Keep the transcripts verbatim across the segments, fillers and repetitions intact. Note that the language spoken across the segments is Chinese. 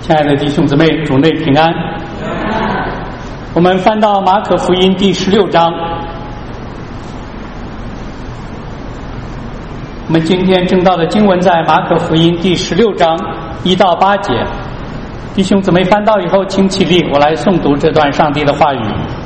亲爱的弟兄姊妹，主内平安。我们翻到马可福音第十六章，我们今天正道的经文在马可福音第十六章一到八节。弟兄姊妹翻到以后请起立，我来诵读这段上帝的话语。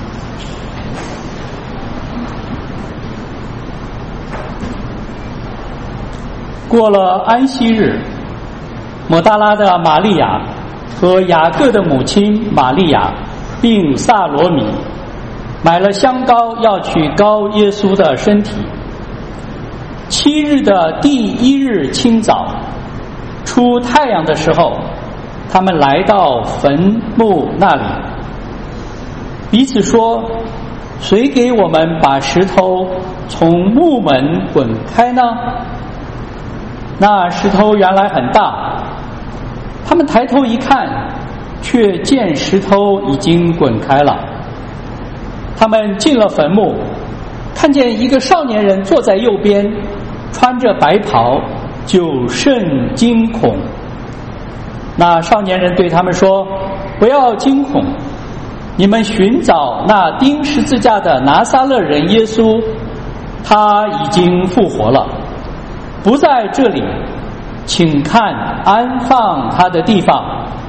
过了安息日，抹大拉的玛利亚和雅各的母亲玛利亚并撒罗米买了香膏，要去膏耶稣的身体。七日的第一日清早，出太阳的时候，他们来到坟墓那里，彼此说：谁给我们把石头从墓门滚开呢？那石头原来很大，他们抬头一看，却见石头已经滚开了。他们进了坟墓，看见一个少年人坐在右边，穿着白袍，就甚惊恐。那少年人对他们说：不要惊恐，你们寻找那钉十字架的拿撒勒人耶稣，他已经复活了，不在这里，请看安放他的地方。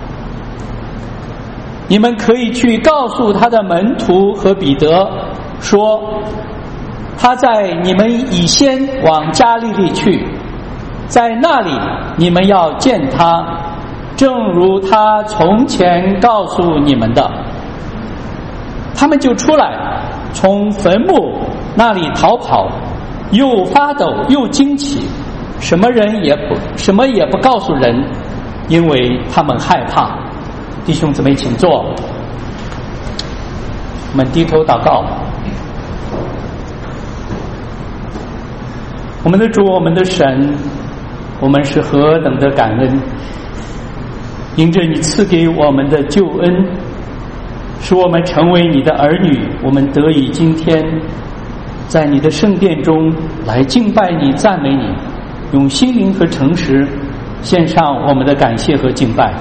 你们可以去告诉他的门徒和彼得说，他在你们以先往加利利去，在那里你们要见他，正如他从前告诉你们的。他们就出来，从坟墓那里逃跑，又发抖又惊奇，什么人也不什么也不告诉人，因为他们害怕。弟兄姊妹请坐，我们低头祷告。我们的主，我们的神，我们是何等的感恩，因着你赐给我们的救恩，使我们成为你的儿女，我们得以今天在你的圣殿中来敬拜你、赞美你，用心灵和诚实献上我们的感谢和敬拜。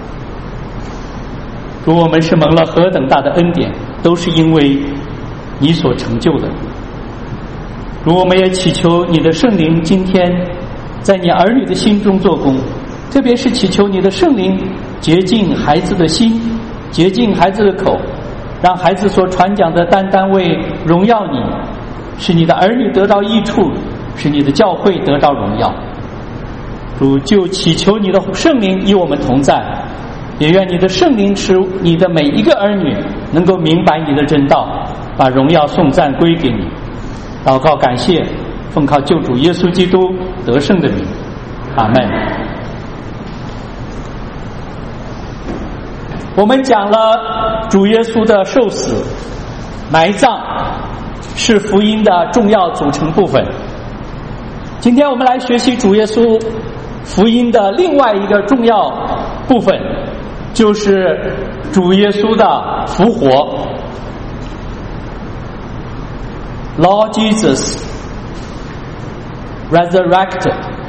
主，我们是蒙了何等大的恩典，都是因为你所成就的。如我们也祈求你的圣灵今天在你儿女的心中做工，特别是祈求你的圣灵洁净孩子的心，洁净孩子的口，让孩子所传讲的单单为荣耀你，使你的儿女得到益处，使你的教会得到荣耀。主，就祈求你的圣灵与我们同在，也愿你的圣灵使你的每一个儿女能够明白你的真道，把荣耀颂赞归给你。祷告感谢，奉靠救主耶稣基督得胜的名，阿们。我们讲了主耶稣的受死、埋葬是福音的重要组成部分。今天我们来学习主耶稣福音的另外一个重要部分，就是主耶稣的复活。 Lord Jesus resurrected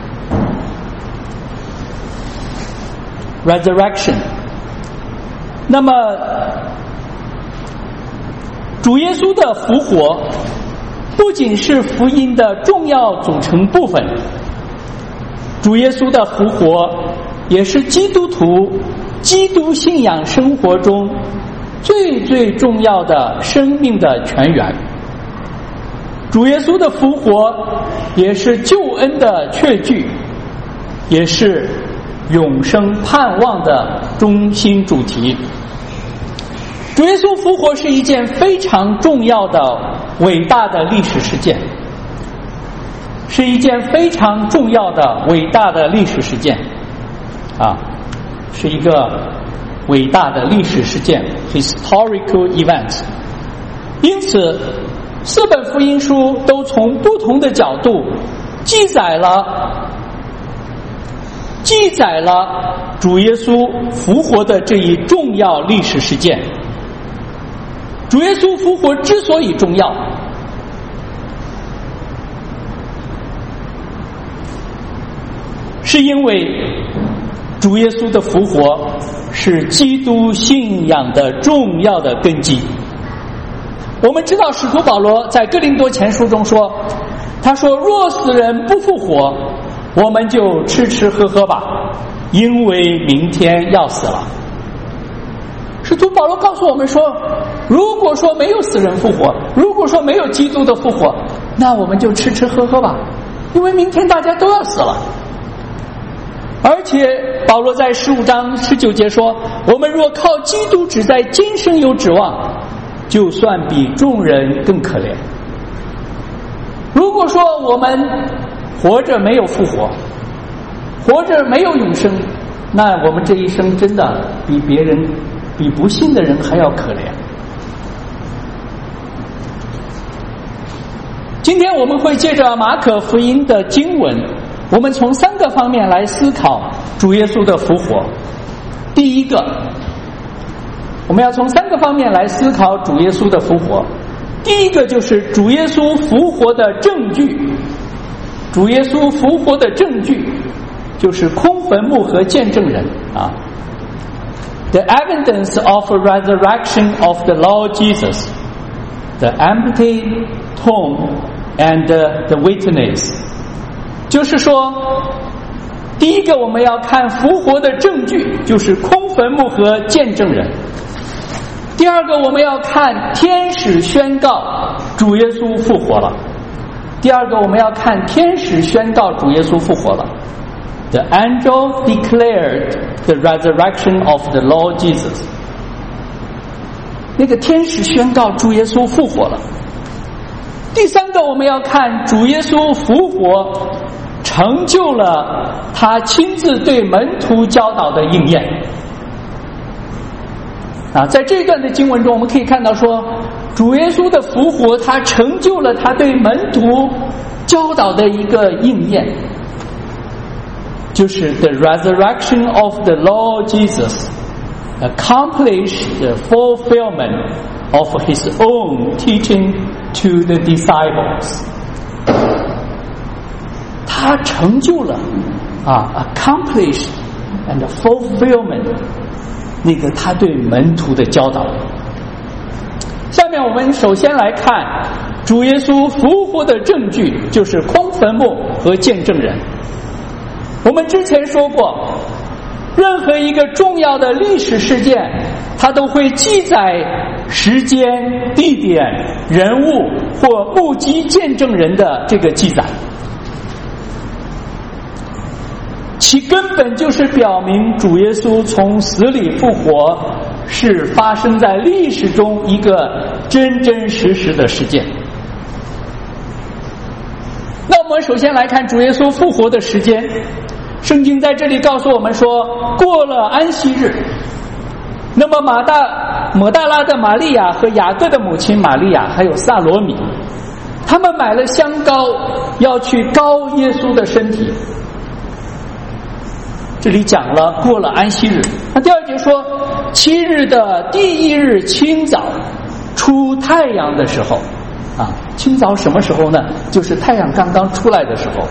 resurrection。 那么主耶稣的复活不仅是福音的重要组成部分，主耶稣的复活也是基督徒基督信仰生活中最最重要的生命的泉源。主耶稣的复活也是救恩的确据，也是永生盼望的中心主题。主耶稣复活是一件非常重要的伟大的历史事件，是一件非常重要的伟大的历史事件啊，是一个伟大的历史事件 historical event。 因此四本福音书都从不同的角度记载了记载了主耶稣复活的这一重要历史事件。主耶稣复活之所以重要，是因为主耶稣的复活是基督信仰的重要的根基。我们知道使徒保罗在哥林多前书中说，他说若死人不复活，我们就吃吃喝喝吧，因为明天要死了。使徒保罗告诉我们说，如果说没有死人复活，如果说没有基督的复活，那我们就吃吃喝喝吧，因为明天大家都要死了。而且保罗在十五章十九节说，我们若靠基督只在今生有指望，就算比众人更可怜。如果说我们活着没有复活，活着没有永生，那我们这一生真的比别人比不信的人还要可怜。今天我们会借着马可福音的经文，我们从三个方面来思考主耶稣的复活。第一个，我们要从三个方面来思考主耶稣的复活。第一个就是主耶稣复活的证据，主耶稣复活的证据就是空坟墓和见证人啊。The evidence of a resurrection of the Lord Jesus, the empty tomb and the witness. 就是说，第一个我们要看复活的证据，就是空坟墓和见证人。第二个我们要看天使宣告主耶稣复活了。第二个我们要看天使宣告主耶稣复活了。The angel declared the resurrection of the Lord Jesus. 那个天使宣告主耶稣复活了。第三个我们要看主耶稣复活成就了他亲自对门徒教导的应验。啊，在这一段的经文中我们可以看到说，主耶稣的复活他成就了他对门徒教导的一个应验，就是 the resurrection of the Lord Jesus accomplished the fulfillment of his own teaching to the disciples. 他成就了啊 accomplish and fulfillment 那个他对门徒的教导。下面我们首先来看主耶稣复活的证据，就是空坟墓和见证人。我们之前说过，任何一个重要的历史事件，它都会记载时间、地点、人物或目击见证人的这个记载，其根本就是表明主耶稣从死里复活是发生在历史中一个真真实实的事件。那我们首先来看主耶稣复活的时间。圣经在这里告诉我们说，过了安息日，那么马大抹大拉的玛利亚和雅各的母亲玛利亚还有撒罗米，他们买了香膏要去膏耶稣的身体。这里讲了过了安息日。那第二节说，七日的第一日清早出太阳的时候啊，清早什么时候呢？就是太阳刚刚出来的时候，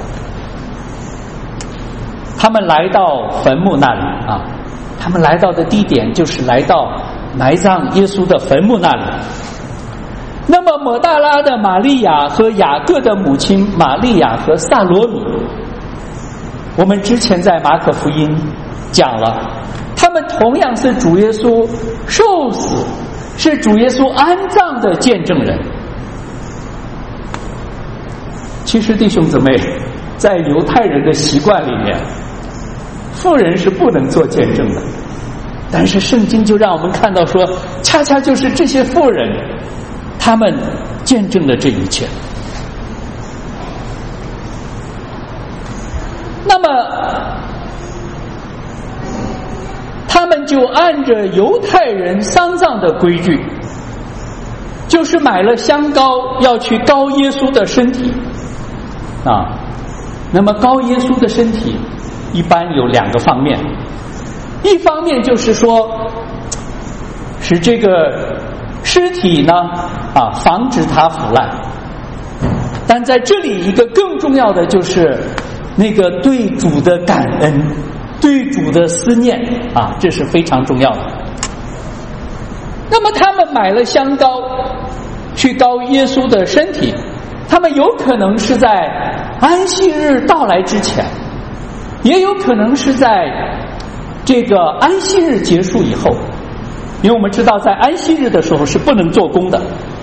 他们来到坟墓那里啊，他们来到的地点就是来到埋葬耶稣的坟墓那里。那么抹大拉的玛利亚和雅各的母亲玛利亚和撒罗米，我们之前在马可福音讲了，他们同样是主耶稣受死，是主耶稣安葬的见证人。其实弟兄姊妹，在犹太人的习惯里面，妇人是不能做见证的，但是圣经就让我们看到说，恰恰就是这些妇人，他们见证了这一切。那么他们就按着犹太人丧葬的规矩，就是买了香膏要去膏耶稣的身体啊。那么膏耶稣的身体一般有两个方面，一方面就是说使这个尸体呢啊防止它腐烂，但在这里一个更重要的就是那个对主的感恩， 对主的思念啊，这是非常重要的。那么他们买了香膏去膏耶稣的身体，他们有可能是在安息日到来之前，也有可能是在这个安息日结束以后，因为我们知道在安息日的时候是不能做工的。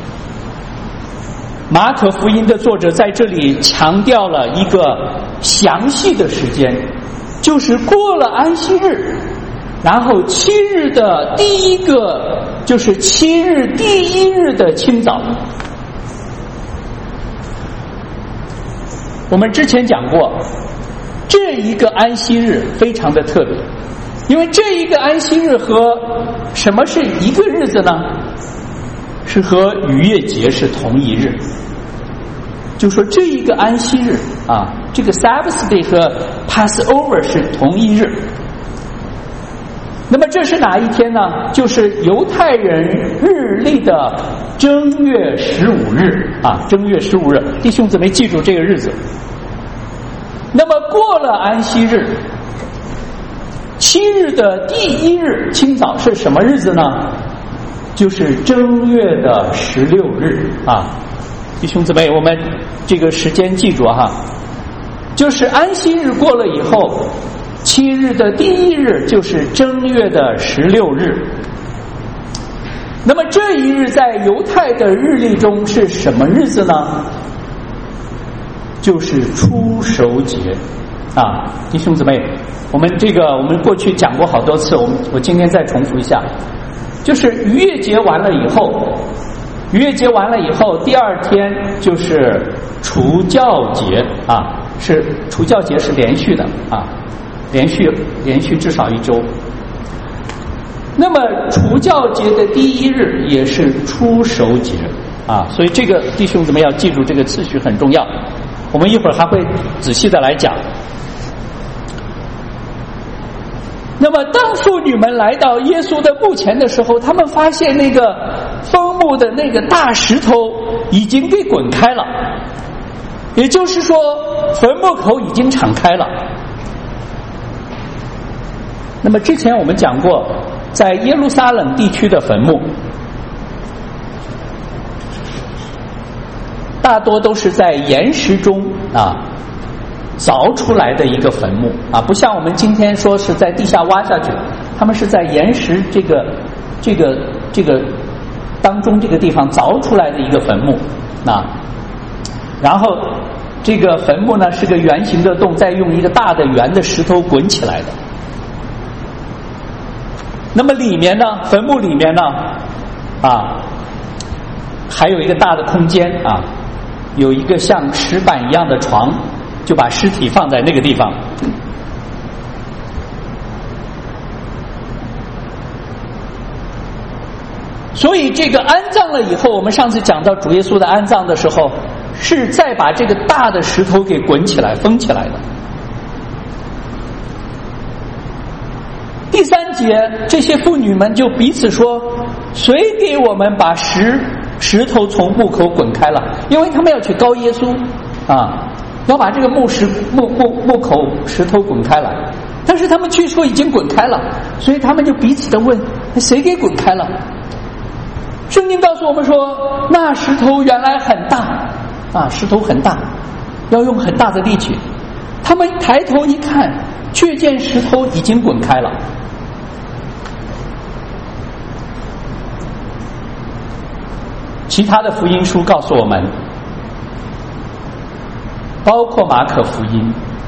马可福音的作者在这里强调了一个详细的时间，就是过了安息日，然后七日的第一个，就是七日第一日的清早。我们之前讲过，这一个安息日非常的特别，因为这一个安息日和什么是一个日子呢？是和逾越节是同一日。就说这一个安息日啊，这个 Sabbath Day 和 Passover 是同一日。那么这是哪一天呢？就是犹太人日历的正月十五日啊，正月十五日，弟兄姊妹记住这个日子。那么过了安息日，七日的第一日清早是什么日子呢？就是正月的十六日啊。弟兄姊妹，我们这个时间记住哈，就是安息日过了以后，七日的第一日就是正月的十六日。那么这一日在犹太的日历中是什么日子呢？就是初守节啊。弟兄姊妹，我们这个我们过去讲过好多次，我们我今天再重复一下，就是逾越节完了以后，逾越节完了以后，第二天就是除酵节啊，是除酵节是连续的啊，连续连续至少一周。那么除酵节的第一日也是初守节啊，所以这个弟兄姊妹要记住这个次序很重要。我们一会儿还会仔细的来讲。那么当妇女们来到耶稣的墓前的时候，他们发现那个封墓的那个大石头已经给滚开了，也就是说坟墓口已经敞开了。那么之前我们讲过，在耶路撒冷地区的坟墓大多都是在岩石中啊凿出来的一个坟墓啊，不像我们今天说是在地下挖下去，他们是在岩石这个这个这个当中这个地方凿出来的一个坟墓啊。然后这个坟墓呢是个圆形的洞，再用一个大的圆的石头滚起来的。那么里面呢，坟墓里面呢啊还有一个大的空间啊，有一个像石板一样的床，就把尸体放在那个地方。所以这个安葬了以后，我们上次讲到主耶稣的安葬的时候，是再把这个大的石头给滚起来封起来的。第三节，这些妇女们就彼此说，谁给我们把石石头从墓口滚开了？因为他们要去膏耶稣啊，要把这个墓石墓墓墓口石头滚开了。但是他们据说已经滚开了，所以他们就彼此的问，谁给滚开了？圣经告诉我们说，那石头原来很大啊，石头很大，要用很大的力气。他们抬头一看，却见石头已经滚开了。其他的福音书告诉我们，包括马可福音，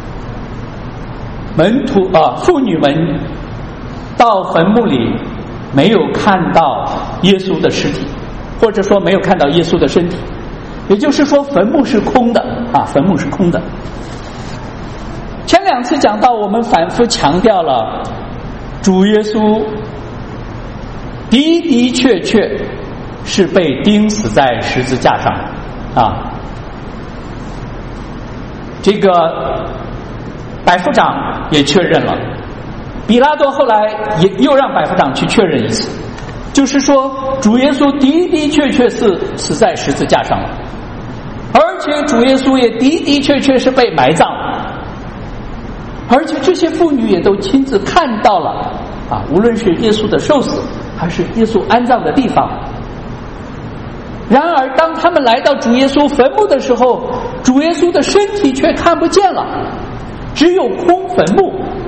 门徒啊，妇女们到坟墓里没有看到耶稣的尸体，或者说没有看到耶稣的身体，也就是说坟墓是空的啊，坟墓是空的。前两次讲到，我们反复强调了主耶稣的的确确是被钉死在十字架上啊。这个百夫长也确认了，比拉多后来也又让百夫长去确认一次，就是说主耶稣的的确确是死在十字架上了，而且主耶稣也的的确确是被埋葬了。 而且这些妇女也都亲自看到了啊，无论是耶稣的受死还是耶稣安葬的地方。然而当他们来到主耶稣坟墓的时候，主耶稣的身体却看不见了，只有空坟墓。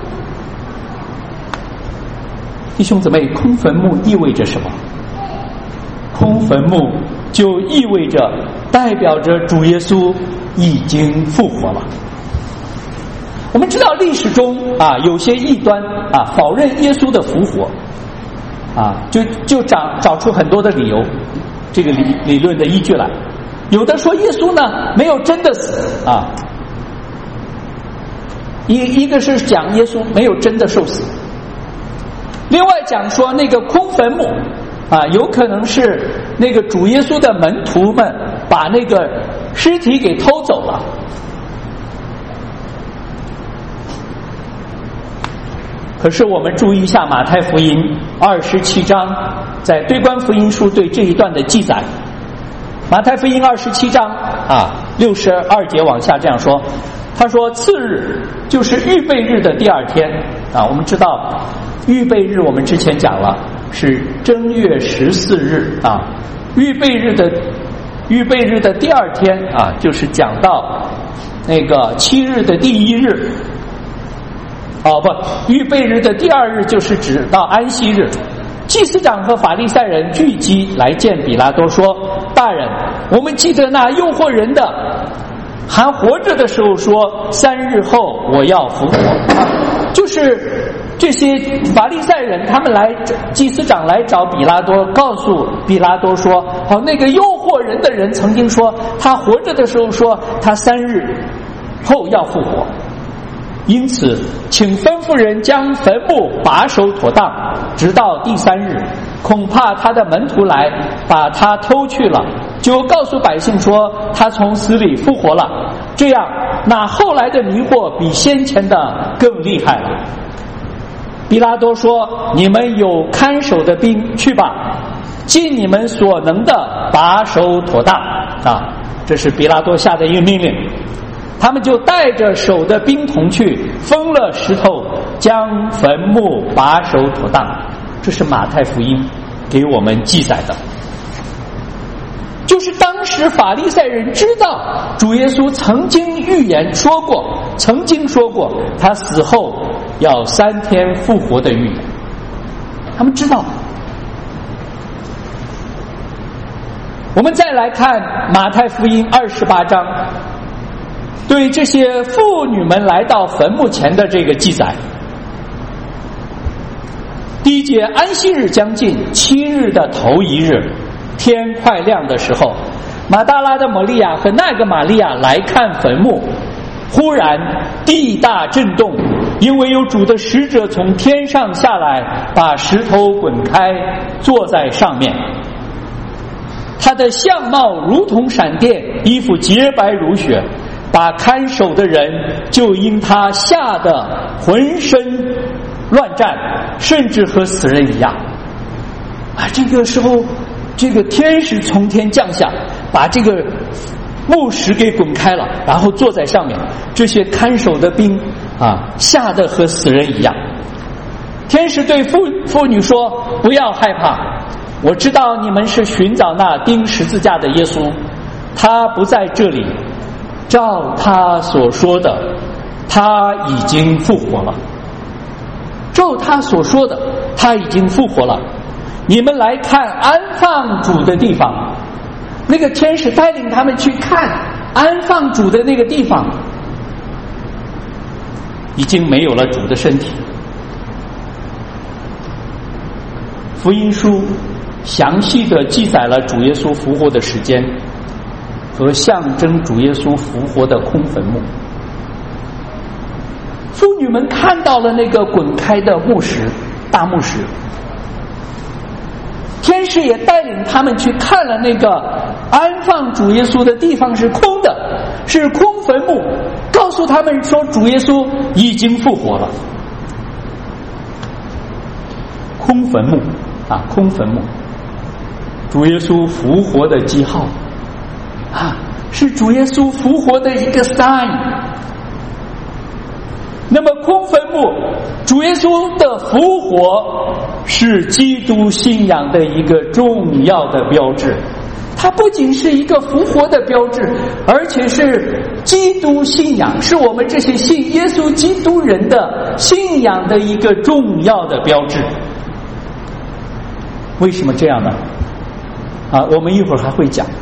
弟兄姊妹，空坟墓意味着什么？空坟墓就意味着代表着主耶稣已经复活了。我们知道历史中啊，有些异端啊否认耶稣的复活啊，就就找找出很多的理由，这个理理论的依据来。有的说耶稣呢没有真的死啊，一一个是讲耶稣没有真的受死，另外讲说那个空坟墓啊，有可能是那个主耶稣的门徒们把那个尸体给偷走了。可是我们注意一下马太福音二十七章，在对观福音书对这一段的记载。马太福音二十七章啊六十二节往下这样说，他说次日就是预备日的第二天啊，我们知道预备日我们之前讲了是正月十四日啊，预备日的预备日的第二天啊，就是讲到那个七日的第一日。哦不，预备日的第二日就是指到安息日。祭司长和法利赛人聚集来见比拉多说，大人，我们记得那诱惑人的还活着的时候说三日后我要复活，就是这些法利赛人他们来祭司长来找比拉多，告诉比拉多说，好，那个诱惑人的人曾经说他活着的时候说他三日后要复活，因此请吩咐人将坟墓把守妥当，直到第三日，恐怕他的门徒来把他偷去了，就告诉百姓说他从死里复活了，这样那后来的迷惑比先前的更厉害了。比拉多说，你们有看守的兵，去吧，尽你们所能的把守妥当啊，这是比拉多下的一个命令。他们就带着守的兵童去封了石头，将坟墓把守妥当。这是马太福音给我们记载的，就是当时法利赛人知道主耶稣曾经预言说过，曾经说过他死后要三天复活的预言，他们知道。我们再来看马太福音二十八章对这些妇女们来到坟墓前的这个记载。第一节，安息日将近，七日的头一日，天快亮的时候，马大拉的玛利亚和那个玛利亚来看坟墓，忽然地大震动，因为有主的使者从天上下来，把石头滚开，坐在上面。他的相貌如同闪电，衣服洁白如雪，把看守的人就因他吓得浑身乱战，甚至和死人一样啊！这个时候，这个天使从天降下，把这个木石给滚开了，然后坐在上面。这些看守的兵啊，吓得和死人一样。天使对妇妇女说：“不要害怕，我知道你们是寻找那钉十字架的耶稣，他不在这里。照他所说的，他已经复活了。照他所说的，他已经复活了。你们来看安放主的地方。”那个天使带领他们去看安放主的那个地方，已经没有了主的身体。福音书详细的记载了主耶稣复活的时间和象征主耶稣复活的空坟墓。妇女们看到了那个滚开的木石，大木石。天使也带领他们去看了那个安放主耶稣的地方是空的，是空坟墓，告诉他们说主耶稣已经复活了。空坟墓啊，空坟墓，主耶稣复活的记号啊，是主耶稣复活的一个 sign。那么空坟墓。主耶稣的复活是基督信仰的一个重要的标志，它不仅是一个复活的标志，而且是基督信仰，是我们这些信耶稣基督人的信仰的一个重要的标志。为什么这样呢？啊，我们一会儿还会讲。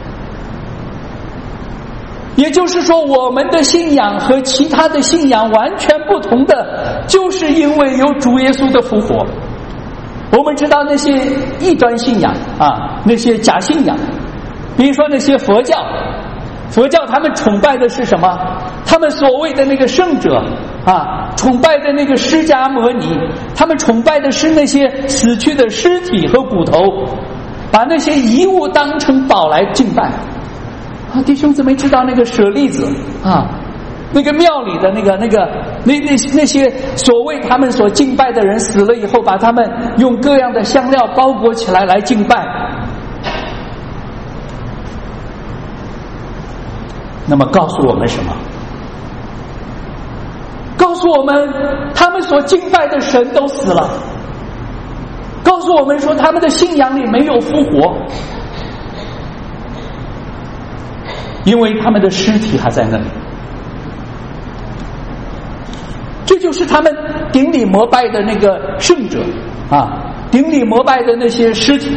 也就是说，我们的信仰和其他的信仰完全不同的，就是因为有主耶稣的复活。我们知道那些异端信仰啊，那些假信仰，比如说那些佛教，佛教他们崇拜的是什么？他们所谓的那个圣者啊，崇拜的那个释迦牟尼，他们崇拜的是那些死去的尸体和骨头，把那些遗物当成宝来敬拜。啊，弟兄姊妹知道那个舍利子啊，那个庙里的那个那个那那那些所谓他们所敬拜的人死了以后，把他们用各样的香料包裹起来来敬拜。那么告诉我们什么？告诉我们他们所敬拜的神都死了，告诉我们说他们的信仰里没有复活，因为他们的尸体还在那里。这就是他们顶礼膜拜的那个圣者啊，顶礼膜拜的那些尸体。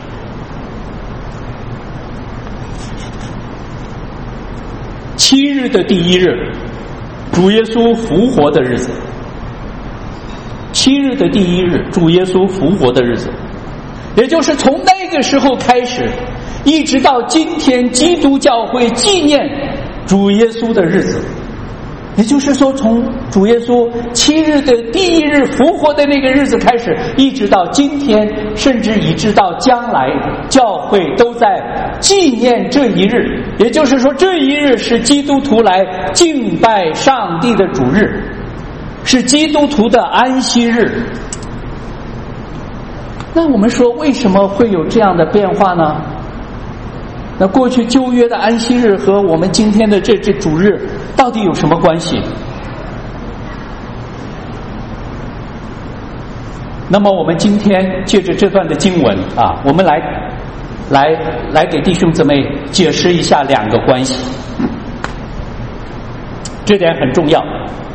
七日的第一日，主耶稣复活的日子。七日的第一日，主耶稣复活的日子，也就是从那个时候开始，一直到今天，基督教会纪念主耶稣的日子。也就是说，从主耶稣七日的第一日复活的那个日子开始，一直到今天，甚至一直到将来，教会都在纪念这一日。也就是说，这一日是基督徒来敬拜上帝的主日，是基督徒的安息日。那我们说，为什么会有这样的变化呢？那过去旧约的安息日和我们今天的这这主日到底有什么关系？那么我们今天借着这段的经文啊，我们来来来给弟兄姊妹解释一下两个关系，这点很重要。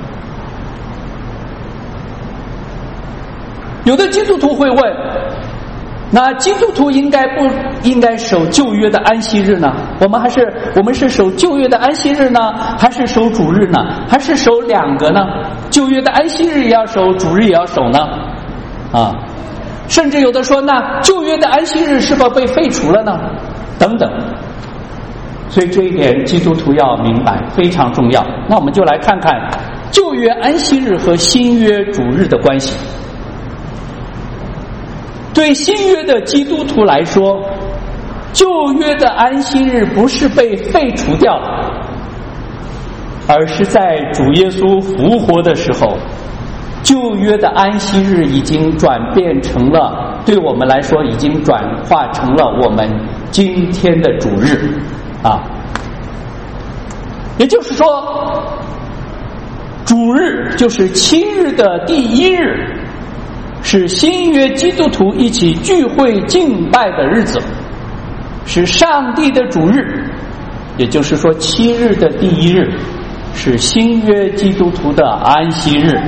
有的基督徒会问，那基督徒应该不应该守旧约的安息日呢？我们还是我们是守旧约的安息日呢，还是守主日呢？还是守两个呢？旧约的安息日也要守，主日也要守呢？啊，甚至有的说，那旧约的安息日是否被废除了呢？等等。所以这一点基督徒要明白，非常重要。那我们就来看看旧约安息日和新约主日的关系。对新约的基督徒来说，旧约的安息日不是被废除掉，而是在主耶稣复活的时候，旧约的安息日已经转变成了，对我们来说已经转化成了我们今天的主日啊。也就是说，主日就是七日的第一日，是新约基督徒一起聚会敬拜的日子，是上帝的主日。也就是说，七日的第一日是新约基督徒的安息日。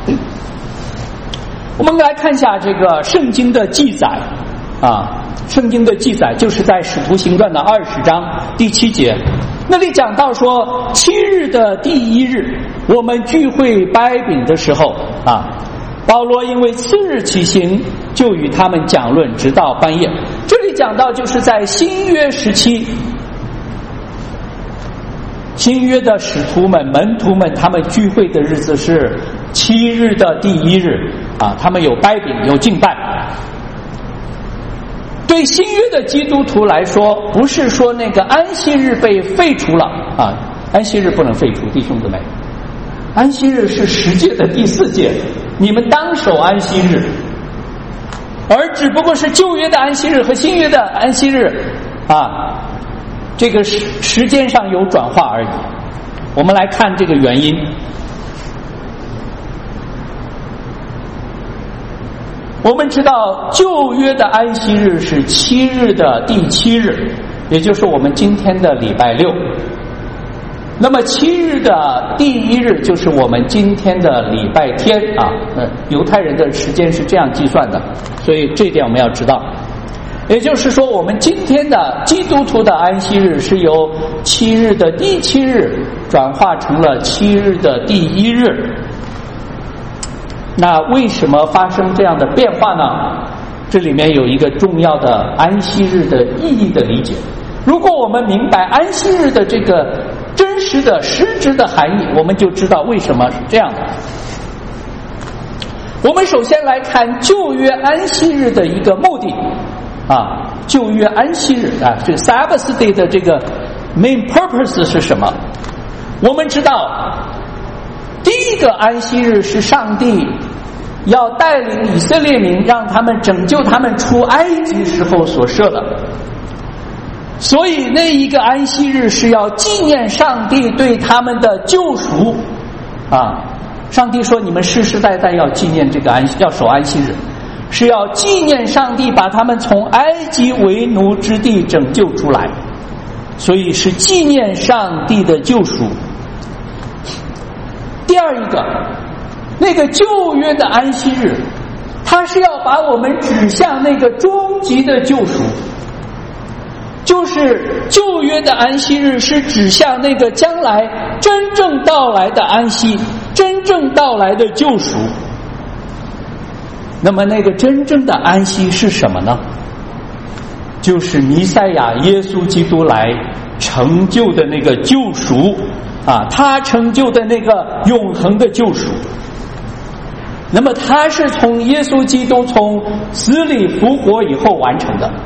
我们来看一下这个圣经的记载啊，圣经的记载就是在使徒行传的二十章第七节，那里讲到说，七日的第一日，我们聚会掰饼的时候啊，保罗因为次日起行，就与他们讲论，直到半夜。这里讲到就是在新约时期，新约的使徒们、门徒们，他们聚会的日子是七日的第一日啊，他们有掰饼，有敬拜。对新约的基督徒来说，不是说那个安息日被废除了啊，安息日不能废除，弟兄姊妹，安息日是十诫的第四诫，你们当守安息日，而只不过是旧约的安息日和新约的安息日啊，这个时时间上有转化而已。我们来看这个原因。 我们知道旧约的安息日是七日的第七日，也就是我们今天的礼拜六。那么七日的第一日就是我们今天的礼拜天啊，呃，犹太人的时间是这样计算的，所以这一点我们要知道。也就是说，我们今天的基督徒的安息日是由七日的第七日转化成了七日的第一日。那为什么发生这样的变化呢？这里面有一个重要的安息日的意义的理解。如果我们明白安息日的这个真实的实质的含义，我们就知道为什么是这样的。我们首先来看旧约安息日的一个目的啊，旧约安息日啊，这个 Sabbath Day 的这个 main purpose 是什么？我们知道第一个安息日是上帝要带领以色列民，让他们拯救他们出埃及时候所设的，所以那一个安息日是要纪念上帝对他们的救赎啊！上帝说你们世世代代要纪念这个安息，要守安息日，是要纪念上帝把他们从埃及为奴之地拯救出来，所以是纪念上帝的救赎。第二一个，那个旧约的安息日，它是要把我们指向那个终极的救赎，就是旧约的安息日是指向那个将来真正到来的安息，真正到来的救赎。那么那个真正的安息是什么呢？就是弥赛亚耶稣基督来成就的那个救赎啊，他成就的那个永恒的救赎。那么他是从耶稣基督从死里复活以后完成的。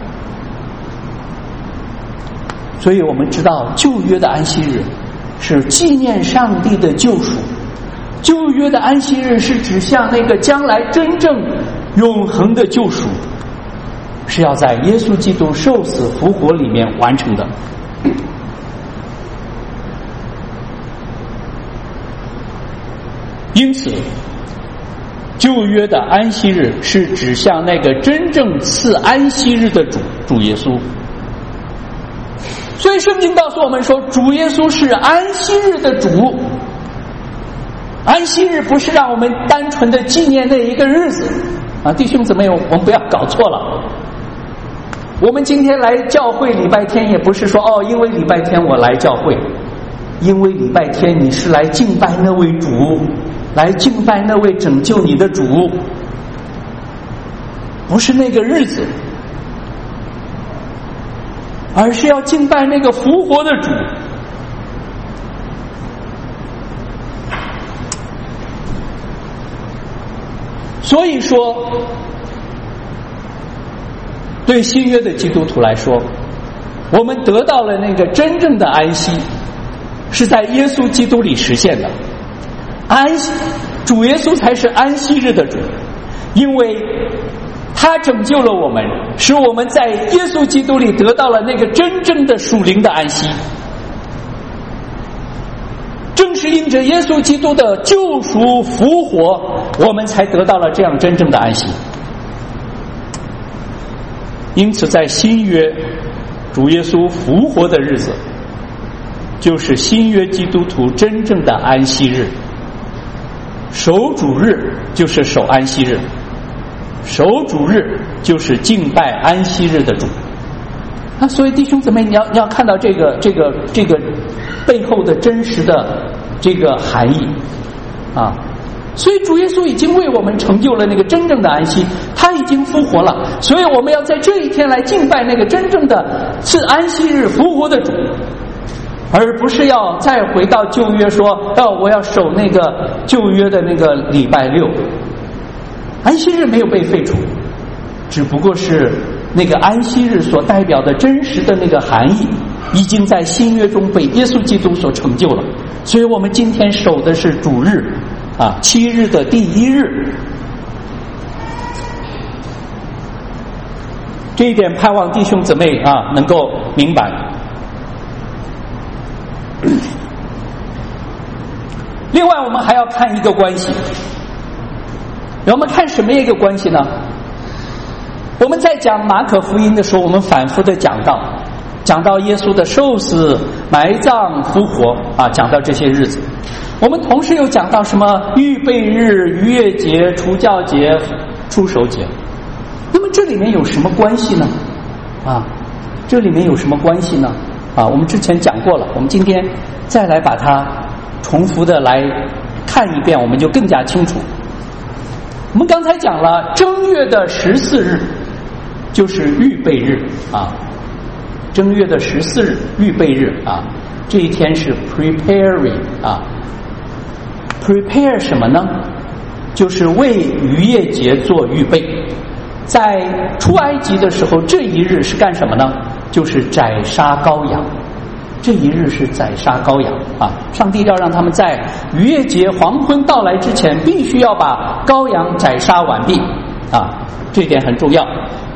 所以我们知道旧约的安息日是纪念上帝的救赎，旧约的安息日是指向那个将来真正永恒的救赎，是要在耶稣基督受死复活里面完成的。因此旧约的安息日是指向那个真正赐安息日的主主耶稣。所以圣经告诉我们说，主耶稣是安息日的主。安息日不是让我们单纯的纪念那一个日子啊，弟兄姊妹，我们不要搞错了。我们今天来教会礼拜天也不是说哦，因为礼拜天我来教会，因为礼拜天你是来敬拜那位主，来敬拜那位拯救你的主，不是那个日子，而是要敬拜那个复活的主。所以说对新约的基督徒来说，我们得到了那个真正的安息是在耶稣基督里实现的。安息，主耶稣才是安息日的主，因为他拯救了我们，使我们在耶稣基督里得到了那个真正的属灵的安息。正是因着耶稣基督的救赎复活，我们才得到了这样真正的安息。因此在新约主耶稣复活的日子，就是新约基督徒真正的安息日。守主日就是守安息日，守主日就是敬拜安息日的主啊。所以弟兄姊妹，你要你要看到这个这个这个背后的真实的这个含义啊。所以主耶稣已经为我们成就了那个真正的安息，他已经复活了，所以我们要在这一天来敬拜那个真正的是安息日复活的主，而不是要再回到旧约说哦，我要守那个旧约的那个礼拜六。安息日没有被废除，只不过是那个安息日所代表的真实的那个含义已经在新约中被耶稣基督所成就了。所以我们今天守的是主日啊，七日的第一日。这一点盼望弟兄姊妹啊能够明白。另外我们还要看一个关系，我们看什么一个关系呢？ 我们在讲马可福音的时候，我们反复的讲到讲到耶稣的受死、埋葬、复活啊，讲到这些日子。我们同时又讲到什么预备日、逾越节、除酵节、初守节。那么这里面有什么关系呢？啊，这里面有什么关系呢？啊，我们之前讲过了，我们今天再来把它重复的来看一遍，我们就更加清楚。我们刚才讲了正月的十四日就是预备日啊，正月的十四日预备日啊，这一天是 preparing 啊 prepare 什么呢？就是为逾越节做预备。在出埃及的时候，这一日是干什么呢？就是宰杀羔羊。这一日是宰杀羔羊啊！上帝要让他们在逾越节黄昏到来之前，必须要把羔羊宰杀完毕啊！这一点很重要。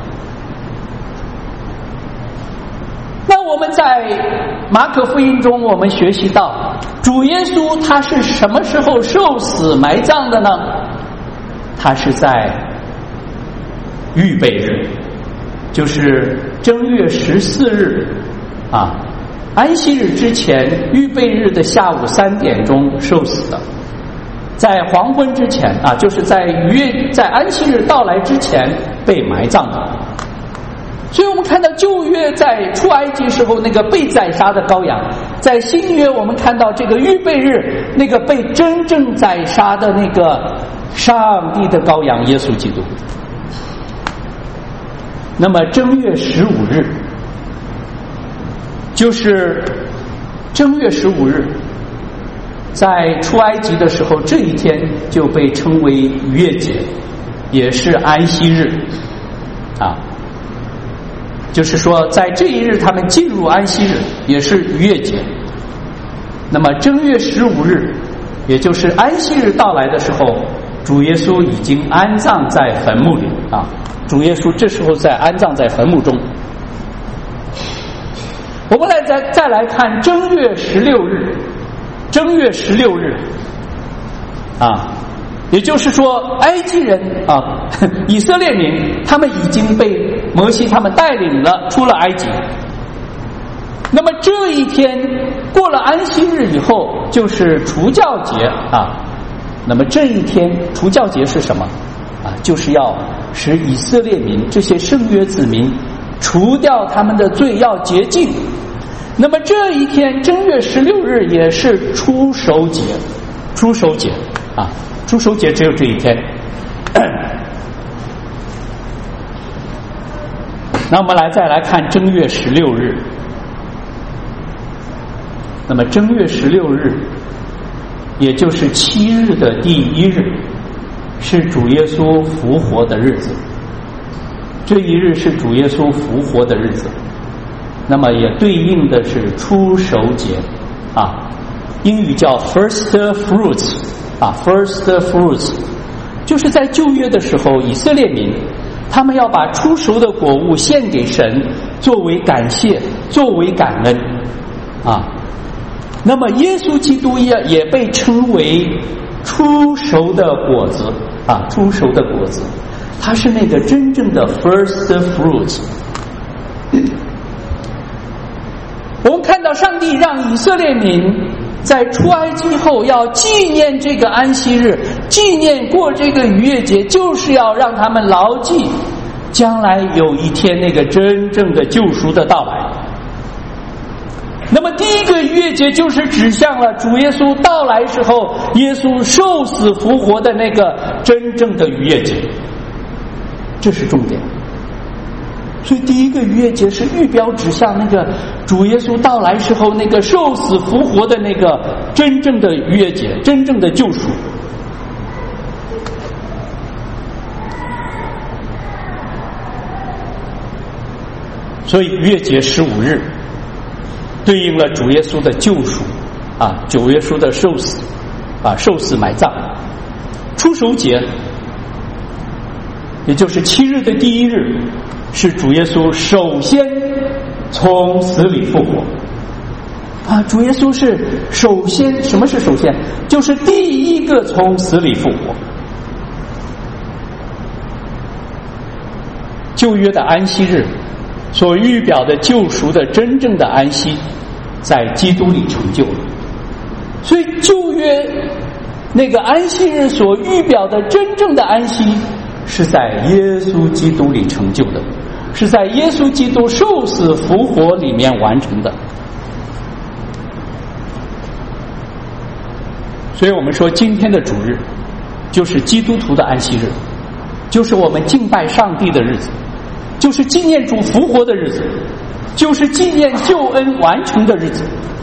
那我们在马可福音中，我们学习到主耶稣他是什么时候受死埋葬的呢？他是在预备日，就是正月十四日啊。安息日之前，预备日的下午三点钟受死的，在黄昏之前啊，就是在逾越在安息日到来之前被埋葬的。所以我们看到旧约在出埃及时候那个被宰杀的羔羊，在新约我们看到这个预备日那个被真正宰杀的那个上帝的羔羊耶稣基督。那么正月十五日。就是正月十五日，在出埃及的时候，这一天就被称为逾越节，也是安息日啊。就是说，在这一日他们进入安息日，也是逾越节。那么正月十五日，也就是安息日到来的时候，主耶稣已经安葬在坟墓里啊。主耶稣这时候在安葬在坟墓中。我们来再再来看正月十六日，正月十六日，啊，也就是说，埃及人啊，以色列民，他们已经被摩西他们带领了出了埃及。那么这一天过了安息日以后，就是除酵节啊。那么这一天除酵节是什么啊？就是要使以色列民这些圣约子民除掉他们的罪，要洁净。那么这一天正月十六日也是初守节，初守节啊，初守节只有这一天。那我们来再来看正月十六日。那么正月十六日，也就是七日的第一日，是主耶稣复活的日子。这一日是主耶稣复活的日子，那么也对应的是初熟节啊，英语叫 first fruits 啊 first fruits， 就是在旧约的时候，以色列民他们要把初熟的果物献给神，作为感谢，作为感恩啊。那么耶稣基督也也被称为初熟的果子啊，初熟的果子，它是那个真正的 first fruits。 我们看到上帝让以色列民在出埃及后要纪念这个安息日，纪念过这个逾越节，就是要让他们牢记将来有一天那个真正的救赎的到来。那么第一个逾越节就是指向了主耶稣到来时候，耶稣受死复活的那个真正的逾越节，这是重点。所以第一个逾越节是预表指向那个主耶稣到来时候那个受死复活的那个真正的逾越节，真正的救赎。所以逾越节十五日对应了主耶稣的救赎啊，主耶稣的受死啊，受死埋葬。初熟节也就是七日的第一日，是主耶稣首先从死里复活啊！主耶稣是首先，什么是首先？就是第一个从死里复活。 旧约的安息日所预表的救赎的真正的安息，在基督里成就了。所以旧约那个安息日所预表的真正的安息，是在耶稣基督里成就的，是在耶稣基督受死复活里面完成的。所以我们说今天的主日就是基督徒的安息日，就是我们敬拜上帝的日子，就是纪念主复活的日子，就是纪念救恩完成的日子。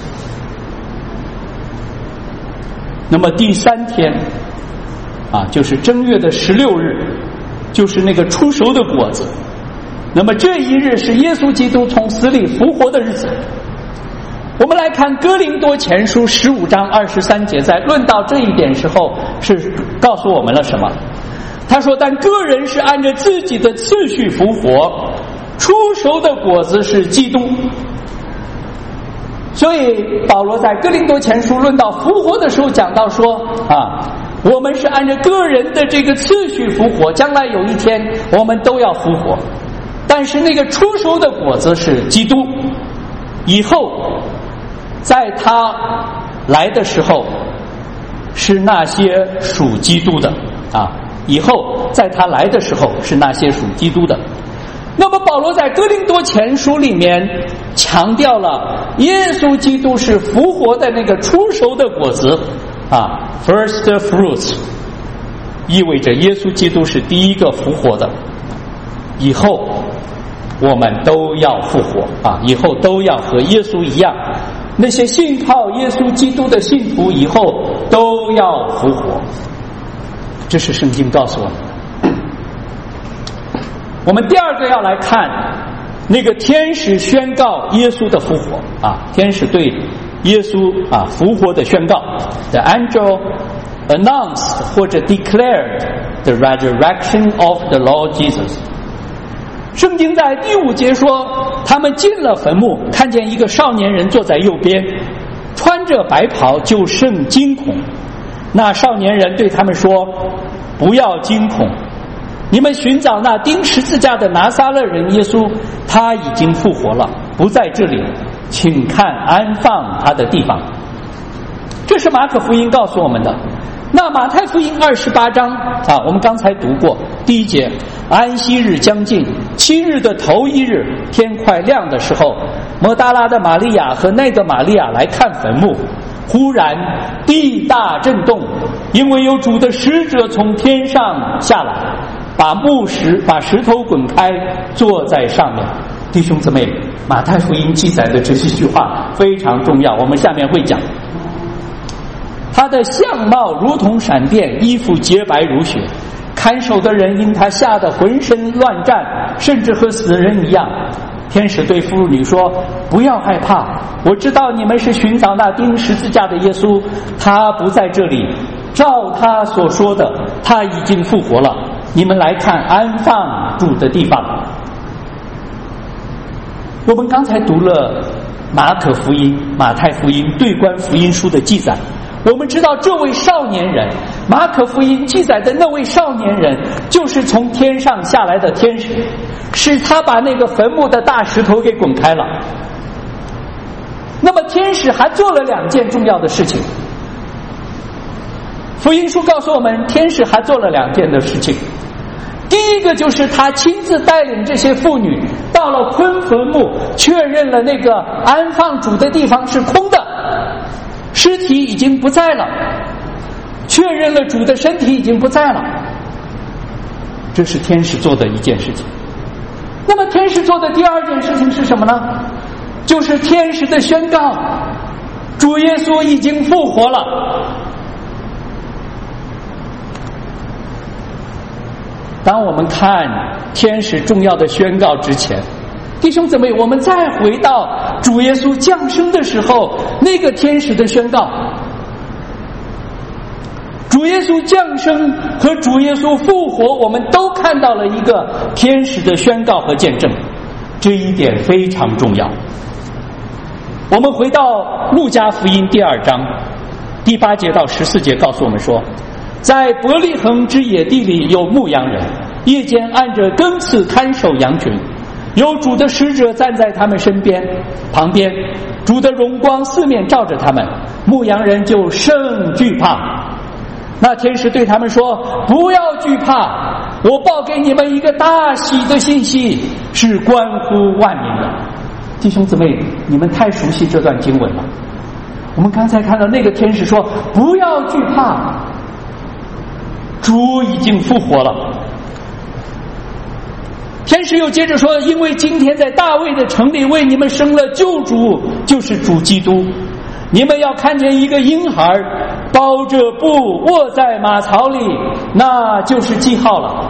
那么第三天啊，就是正月的十六日，就是那个出熟的果子。那么这一日是耶稣基督从死里复活的日子。我们来看哥林多前书十五章二十三节，在论到这一点时候，是告诉我们了什么？他说：但个人是按照自己的次序复活，出熟的果子是基督。所以保罗在哥林多前书论到复活的时候讲到说啊，我们是按照个人的这个次序复活，将来有一天我们都要复活，但是那个出熟的果子是基督。以后在他来的时候是那些属基督的啊，以后在他来的时候是那些属基督的。那么保罗在哥林多前书里面强调了耶稣基督是复活的那个出熟的果子啊 ，first fruits， 意味着耶稣基督是第一个复活的，以后我们都要复活啊，以后都要和耶稣一样，那些信靠耶稣基督的信徒以后都要复活，这是圣经告诉我们的。我们第二个要来看那个天使宣告耶稣的复活啊，天使对耶稣啊复活的宣告 ，The angel announced 或者 declared the resurrection of the Lord Jesus。圣经在第五节说，他们进了坟墓，看见一个少年人坐在右边，穿着白袍，就甚惊恐。那少年人对他们说：不要惊恐，你们寻找那钉十字架的拿撒勒人耶稣，他已经复活了，不在这里，请看安放他的地方。这是马可福音告诉我们的。那马太福音二十八章啊，我们刚才读过第一节，安息日将近，七日的头一日，天快亮的时候，摩大拉的玛利亚和那个玛利亚来看坟墓，忽然地大震动，因为有主的使者从天上下来，把木石把石头滚开，坐在上面。弟兄姊妹，马太福音记载的这几句话非常重要，我们下面会讲。他的相貌如同闪电，衣服洁白如雪，看守的人因他吓得浑身乱战，甚至和死人一样。天使对妇女说：不要害怕，我知道你们是寻找那钉十字架的耶稣，他不在这里，照他所说的，他已经复活了，你们来看安放主的地方。我们刚才读了马可福音、马太福音对观福音书的记载，我们知道这位少年人，马可福音记载的那位少年人，就是从天上下来的天使，是他把那个坟墓的大石头给滚开了。那么天使还做了两件重要的事情，福音书告诉我们，天使还做了两件的事情。第一个就是他亲自带领这些妇女到了昆坟墓，确认了那个安放主的地方是空的，尸体已经不在了，确认了主的身体已经不在了，这是天使做的一件事情。那么天使做的第二件事情是什么呢？就是天使的宣告，主耶稣已经复活了。当我们看天使重要的宣告之前，弟兄姊妹，我们再回到主耶稣降生的时候，那个天使的宣告，主耶稣降生和主耶稣复活，我们都看到了一个天使的宣告和见证，这一点非常重要。我们回到路加福音第二章第八节到十四节，告诉我们说，在伯利恒之野地里有牧羊人， 夜间按着更次看守羊群，有主的使者站在他们身边旁边，主的荣光四面照着他们，牧羊人就甚惧怕。那天使对他们说，不要惧怕，我报给你们一个大喜的信息，是关乎万民的。弟兄姊妹，你们太熟悉这段经文了。我们刚才看到那个天使说，不要惧怕，主已经复活了。天使又接着说，因为今天在大卫的城里为你们生了救主，就是主基督，你们要看见一个婴孩包着布卧在马槽里，那就是记号了。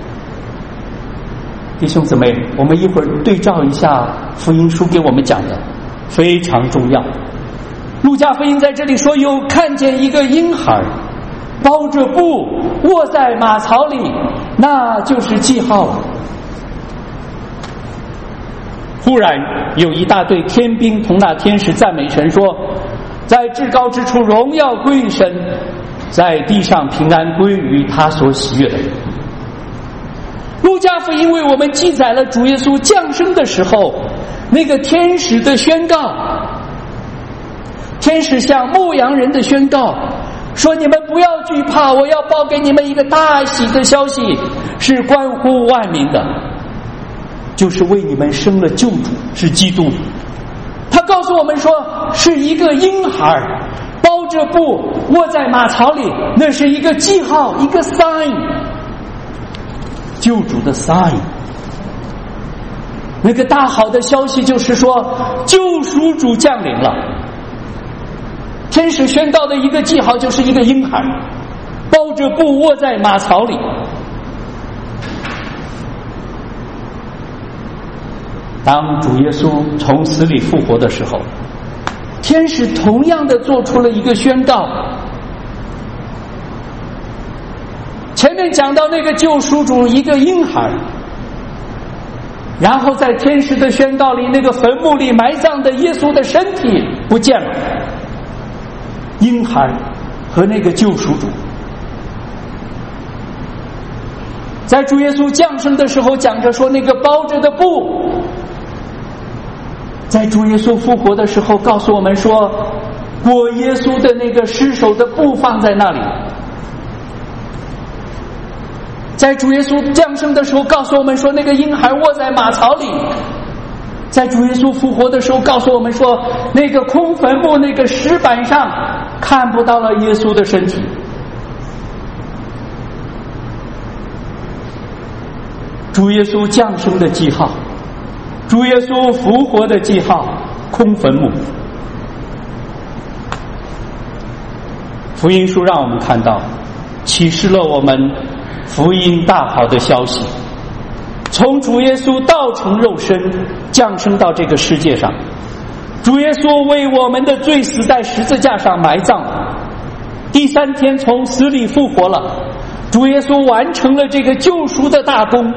弟兄姊妹，我们一会儿对照一下福音书给我们讲的，非常重要。路加福音在这里说，有看见一个婴孩包着布卧在马槽里，那就是记号了。忽然有一大队天兵同那天使赞美神说，在至高之处荣耀归于神，在地上平安归于他所喜悦的人。路加福音为我们记载了主耶稣降生的时候那个天使的宣告，天使向牧羊人的宣告说，你们不要惧怕，我要报给你们一个大喜的消息，是关乎万民的，就是为你们生了救主，是基督。他告诉我们说，是一个婴孩包着布卧在马槽里，那是一个记号，一个 sign， 救主的 sign。 那个大好的消息就是说，救赎主降临了。天使宣告的一个记号就是一个婴孩包着布卧在马槽里。当主耶稣从死里复活的时候，天使同样的做出了一个宣告。前面讲到那个救赎主一个婴孩，然后在天使的宣告里，那个坟墓里埋葬的耶稣的身体不见了，婴孩和那个救赎主。在主耶稣降生的时候讲着说，那个包着的布，在主耶稣复活的时候告诉我们说，裹耶稣的那个尸首的布放在那里。在主耶稣降生的时候告诉我们说，那个婴孩卧在马槽里。在主耶稣复活的时候告诉我们说，那个空坟墓那个石板上看不到了耶稣的身体。主耶稣降生的记号，主耶稣复活的记号，空坟墓。福音书让我们看到，启示了我们福音大好的消息，从主耶稣道成肉身降生到这个世界上，主耶稣为我们的罪死在十字架上埋葬，第三天从死里复活了，主耶稣完成了这个救赎的大功。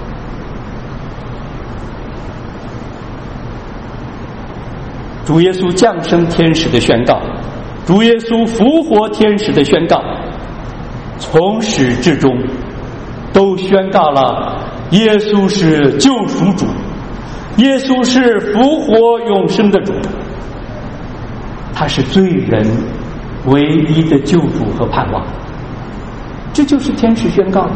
主耶稣降生天使的宣告，主耶稣复活天使的宣告，从始至终都宣告了耶稣是救赎主，耶稣是复活永生的主，他是罪人唯一的救主和盼望。这就是天使宣告，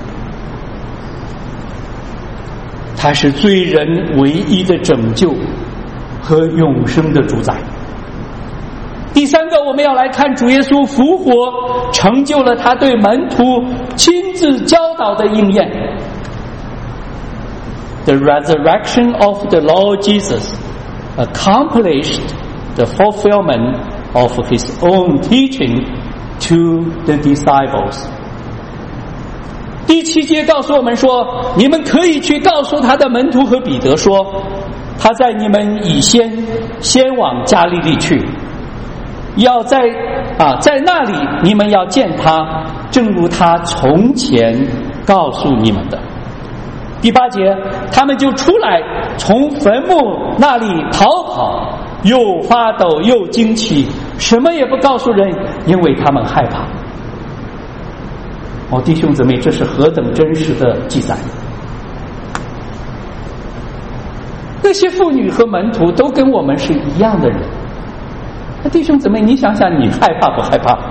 他是罪人唯一的拯救和永生的主宰。第三个，我们要来看主耶稣复活成就了他对门徒亲自教导的应验。The resurrection of the Lord Jesus accomplished the fulfillment of his own teaching to the disciples. 第七节告诉我们说，你们可以去告诉他的门徒和彼得说，他在你们以先先往加利利去，要在啊在那里你们要见他，正如他从前告诉你们的。第八节，他们就出来从坟墓那里逃跑，又发抖又惊奇，什么也不告诉人，因为他们害怕。 哦，弟兄姊妹，这是何等真实的记载！那些妇女和门徒都跟我们是一样的人。那弟兄姊妹，你想想，你害怕不害怕？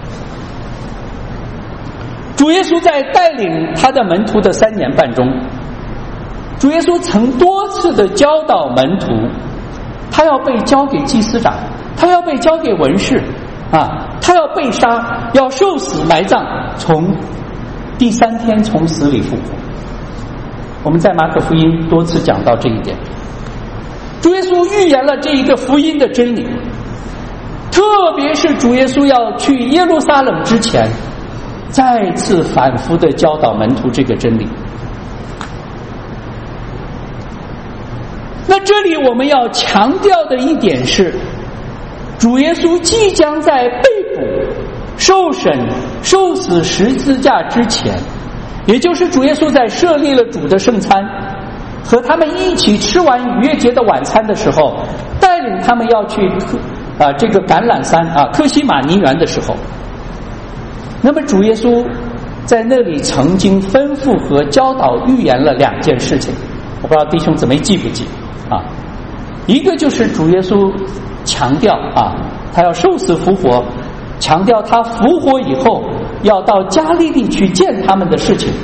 主耶稣在带领他的门徒的三年半中，主耶稣曾多次的教导门徒，他要被交给祭司长，他要被交给文士啊，他要被杀，要受死埋葬，从第三天从死里复活。我们在马可福音多次讲到这一点。主耶稣预言了这一个福音的真理，特别是主耶稣要去耶路撒冷之前，再次反复的教导门徒这个真理。那这里我们要强调的一点是，主耶稣即将在被捕、受审、受死十字架之前，也就是主耶稣在设立了主的圣餐，和他们一起吃完逾越节的晚餐的时候，带领他们要去啊这个橄榄山啊客西马尼园的时候，那么主耶稣在那里曾经吩咐和教导预言了两件事情，我不知道弟兄姊妹记不记啊？一个就是主耶稣强调啊，他要受死复活，强调他复活以后要到加利利去见他们的事情。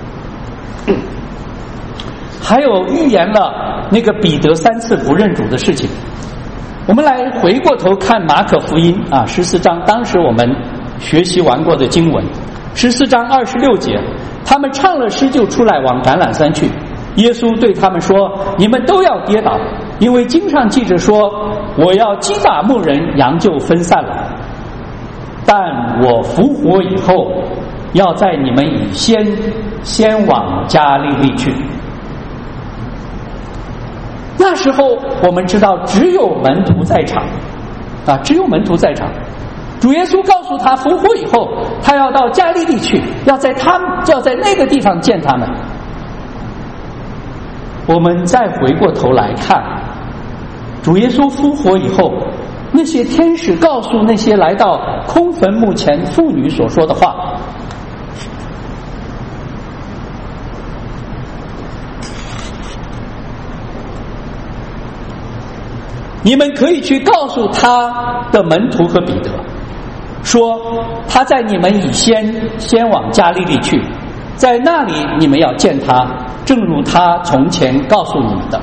还有预言了那个彼得三次不认主的事情。我们来回过头看马可福音啊十四章，当时我们学习完过的经文，十四章二十六节，他们唱了诗就出来往橄榄山去。耶稣对他们说：“你们都要跌倒，因为经上记着说，我要击打牧人，羊就分散了。但我复活以后，要在你们以先先往加利利去。”那时候我们知道只有门徒在场啊，只有门徒在场。主耶稣告诉他复活以后，他要到加利利去，要在他们要在那个地方见他们。我们再回过头来看，主耶稣复活以后，那些天使告诉那些来到空坟墓前妇女所说的话。你们可以去告诉他的门徒和彼得，说他在你们以先先往加利利去，在那里你们要见他，正如他从前告诉你们的。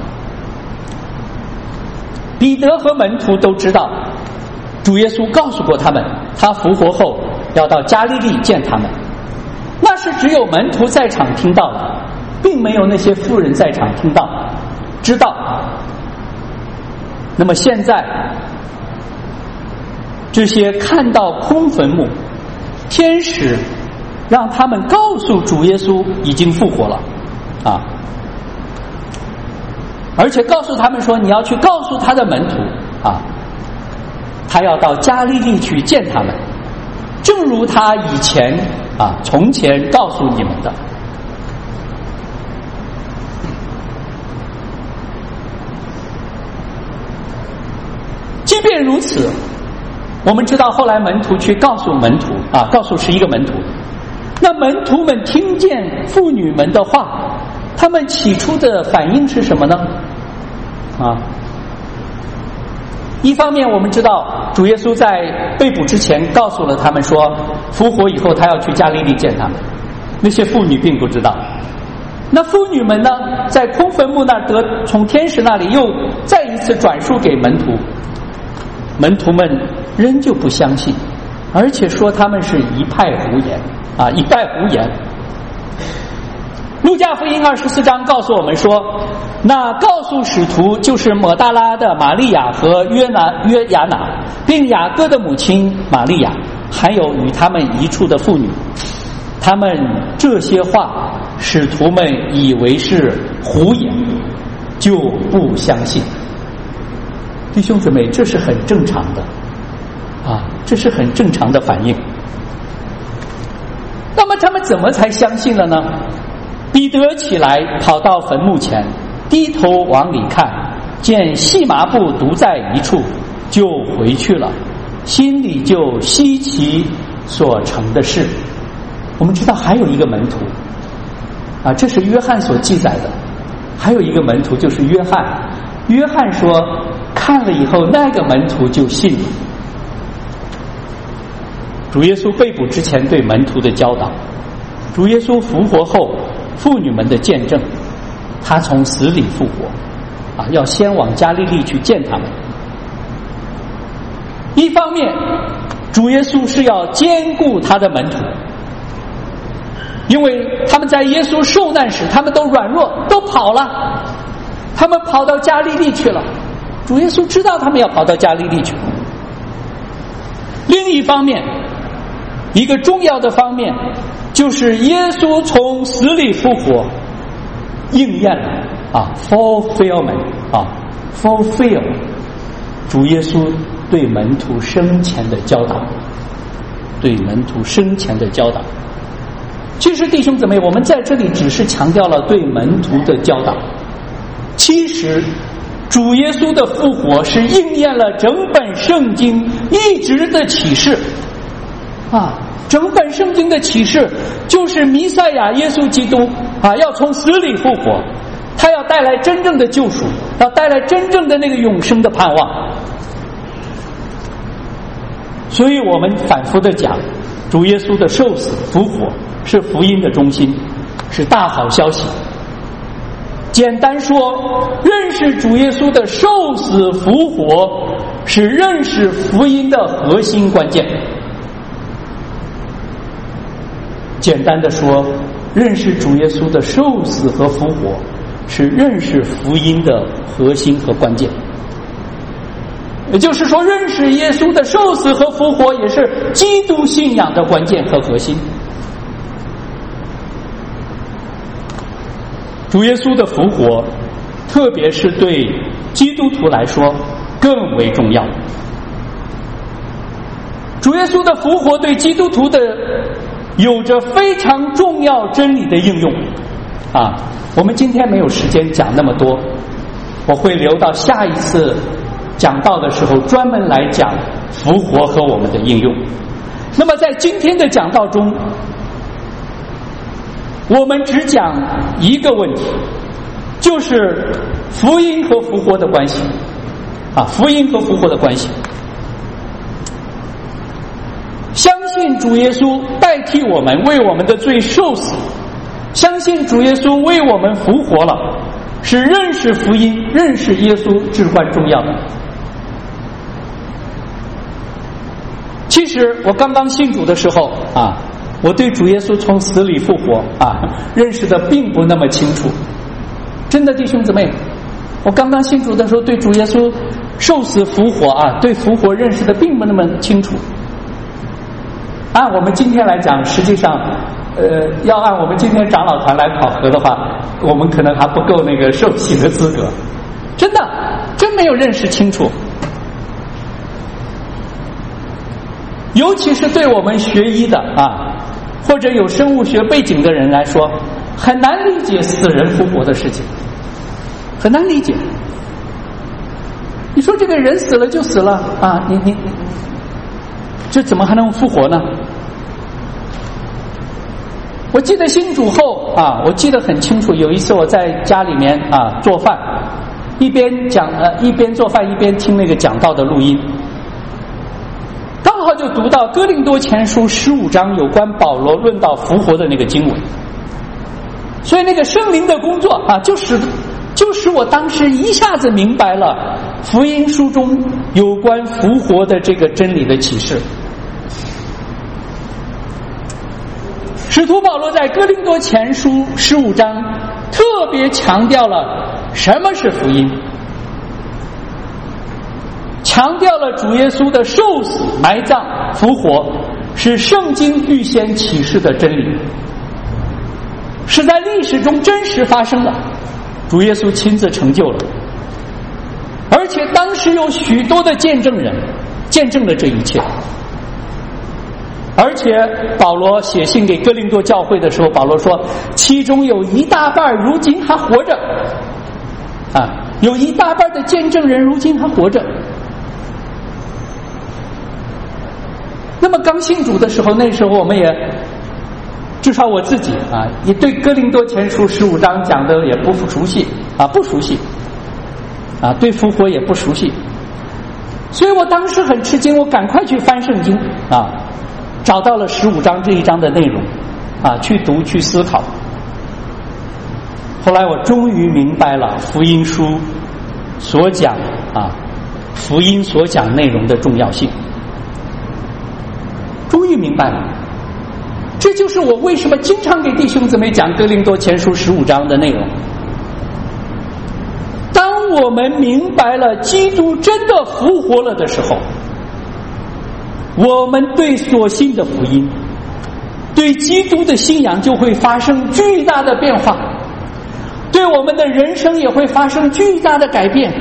彼得和门徒都知道，主耶稣告诉过他们，他复活后要到加利利见他们。那是只有门徒在场听到的，并没有那些妇人在场听到知道。那么现在这些看到空坟墓，天使让他们告诉主耶稣已经复活了啊，而且告诉他们说，你要去告诉他的门徒啊，他要到加利利去见他们，正如他以前啊从前告诉你们的。即便如此，我们知道后来门徒去告诉门徒啊，告诉十一个门徒，那门徒们听见妇女们的话，他们起初的反应是什么呢？啊，一方面我们知道主耶稣在被捕之前告诉了他们说，复活以后他要去加利利见他们，那些妇女并不知道。那妇女们呢，在空坟墓那儿得从天使那里又再一次转述给门徒，门徒们仍旧不相信，而且说他们是一派胡言啊，一派胡言。路加福音二十四章告诉我们说，那告诉使徒就是抹大拉的玛利亚和约拿约亚拿，并雅各的母亲玛利亚，还有与他们一处的妇女。他们这些话，使徒们以为是胡言，就不相信。弟兄姊妹，这是很正常的啊，这是很正常的反应。那么他们怎么才相信了呢？彼得起来跑到坟墓前，低头往里看，见细麻布独在一处，就回去了，心里就稀奇所成的事。 我们知道还有一个门徒啊，这是约翰所记载的，还有一个门徒就是约翰。约翰说看了以后那个门徒就信了。主耶稣被捕之前对门徒的教导，主耶稣复活后妇女们的见证，他从死里复活啊，要先往加利利去见他们。一方面主耶稣是要兼顾他的门徒，因为他们在耶稣受难时他们都软弱，都跑了，他们跑到加利利去了，主耶稣知道他们要跑到加利利去。另一方面，一个重要的方面就是耶稣从死里复活应验了啊 fulfillment 啊 fulfill 主耶稣对门徒生前的教导，对门徒生前的教导。其实弟兄姊妹，我们在这里只是强调了对门徒的教导，其实主耶稣的复活是应验了整本圣经一直的启示啊，整本圣经的启示就是弥赛亚耶稣基督啊，要从死里复活，他要带来真正的救赎，要带来真正的那个永生的盼望。所以我们反复的讲，主耶稣的受死复活是福音的中心，是大好消息。简单说，认识主耶稣的受死复活是认识福音的核心关键。简单的说，认识主耶稣的受死和复活是认识福音的核心和关键。也就是说，认识耶稣的受死和复活也是基督信仰的关键和核心。主耶稣的复活，特别是对基督徒来说更为重要。主耶稣的复活对基督徒的有着非常重要真理的应用啊，我们今天没有时间讲那么多，我会留到下一次讲道的时候专门来讲复活和我们的应用。那么在今天的讲道中，我们只讲一个问题，就是福音和复活的关系啊，福音和复活的关系。相信主耶稣代替我们为我们的罪受死，相信主耶稣为我们复活了，是认识福音、认识耶稣至关重要的。其实我刚刚信主的时候啊，我对主耶稣从死里复活啊认识的并不那么清楚。真的弟兄姊妹，我刚刚信主的时候对主耶稣受死复活啊，对复活认识的并不那么清楚。按我们今天来讲，实际上呃，要按我们今天长老团来考核的话，我们可能还不够那个受洗的资格。真的真没有认识清楚。尤其是对我们学医的啊，或者有生物学背景的人来说，很难理解死人复活的事情，很难理解。你说这个人死了就死了啊，你你你，这怎么还能复活呢？我记得信主后啊，我记得很清楚，有一次我在家里面啊做饭，一边讲呃一边做饭一边听那个讲道的录音。刚好就读到哥林多前书十五章有关保罗论到复活的那个经文，所以那个圣灵的工作啊，就使就使我当时一下子明白了福音书中有关复活的这个真理的启示。使徒保罗在哥林多前书十五章特别强调了什么是福音，强调了主耶稣的受死、埋葬、复活是圣经预先启示的真理，是在历史中真实发生的，主耶稣亲自成就了，而且当时有许多的见证人见证了这一切。而且保罗写信给哥林多教会的时候，保罗说其中有一大半如今还活着啊，有一大半的见证人如今还活着。那么刚信主的时候，那时候我们也至少我自己啊，也对哥林多前书十五章讲的也不熟悉啊，不熟悉啊，对复活也不熟悉，所以我当时很吃惊，我赶快去翻圣经啊，找到了十五章这一章的内容啊，去读去思考。后来我终于明白了福音书所讲啊，福音所讲内容的重要性，终于明白了。这就是我为什么经常给弟兄姊妹讲哥林多前书十五章的内容。当我们明白了基督真的复活了的时候，我们对所信的福音，对基督的信仰就会发生巨大的变化，对我们的人生也会发生巨大的改变。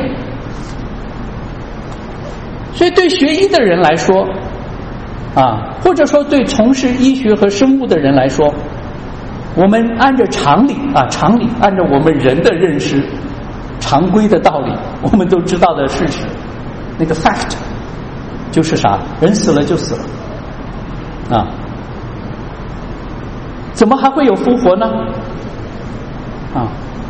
所以对学医的人来说啊，或者说对从事医学和生物的人来说，我们按着常理啊，常理按照我们人的认识常规的道理，我们都知道的事实，那个 fact 就是啥，人死了就死了啊，怎么还会有复活呢？啊，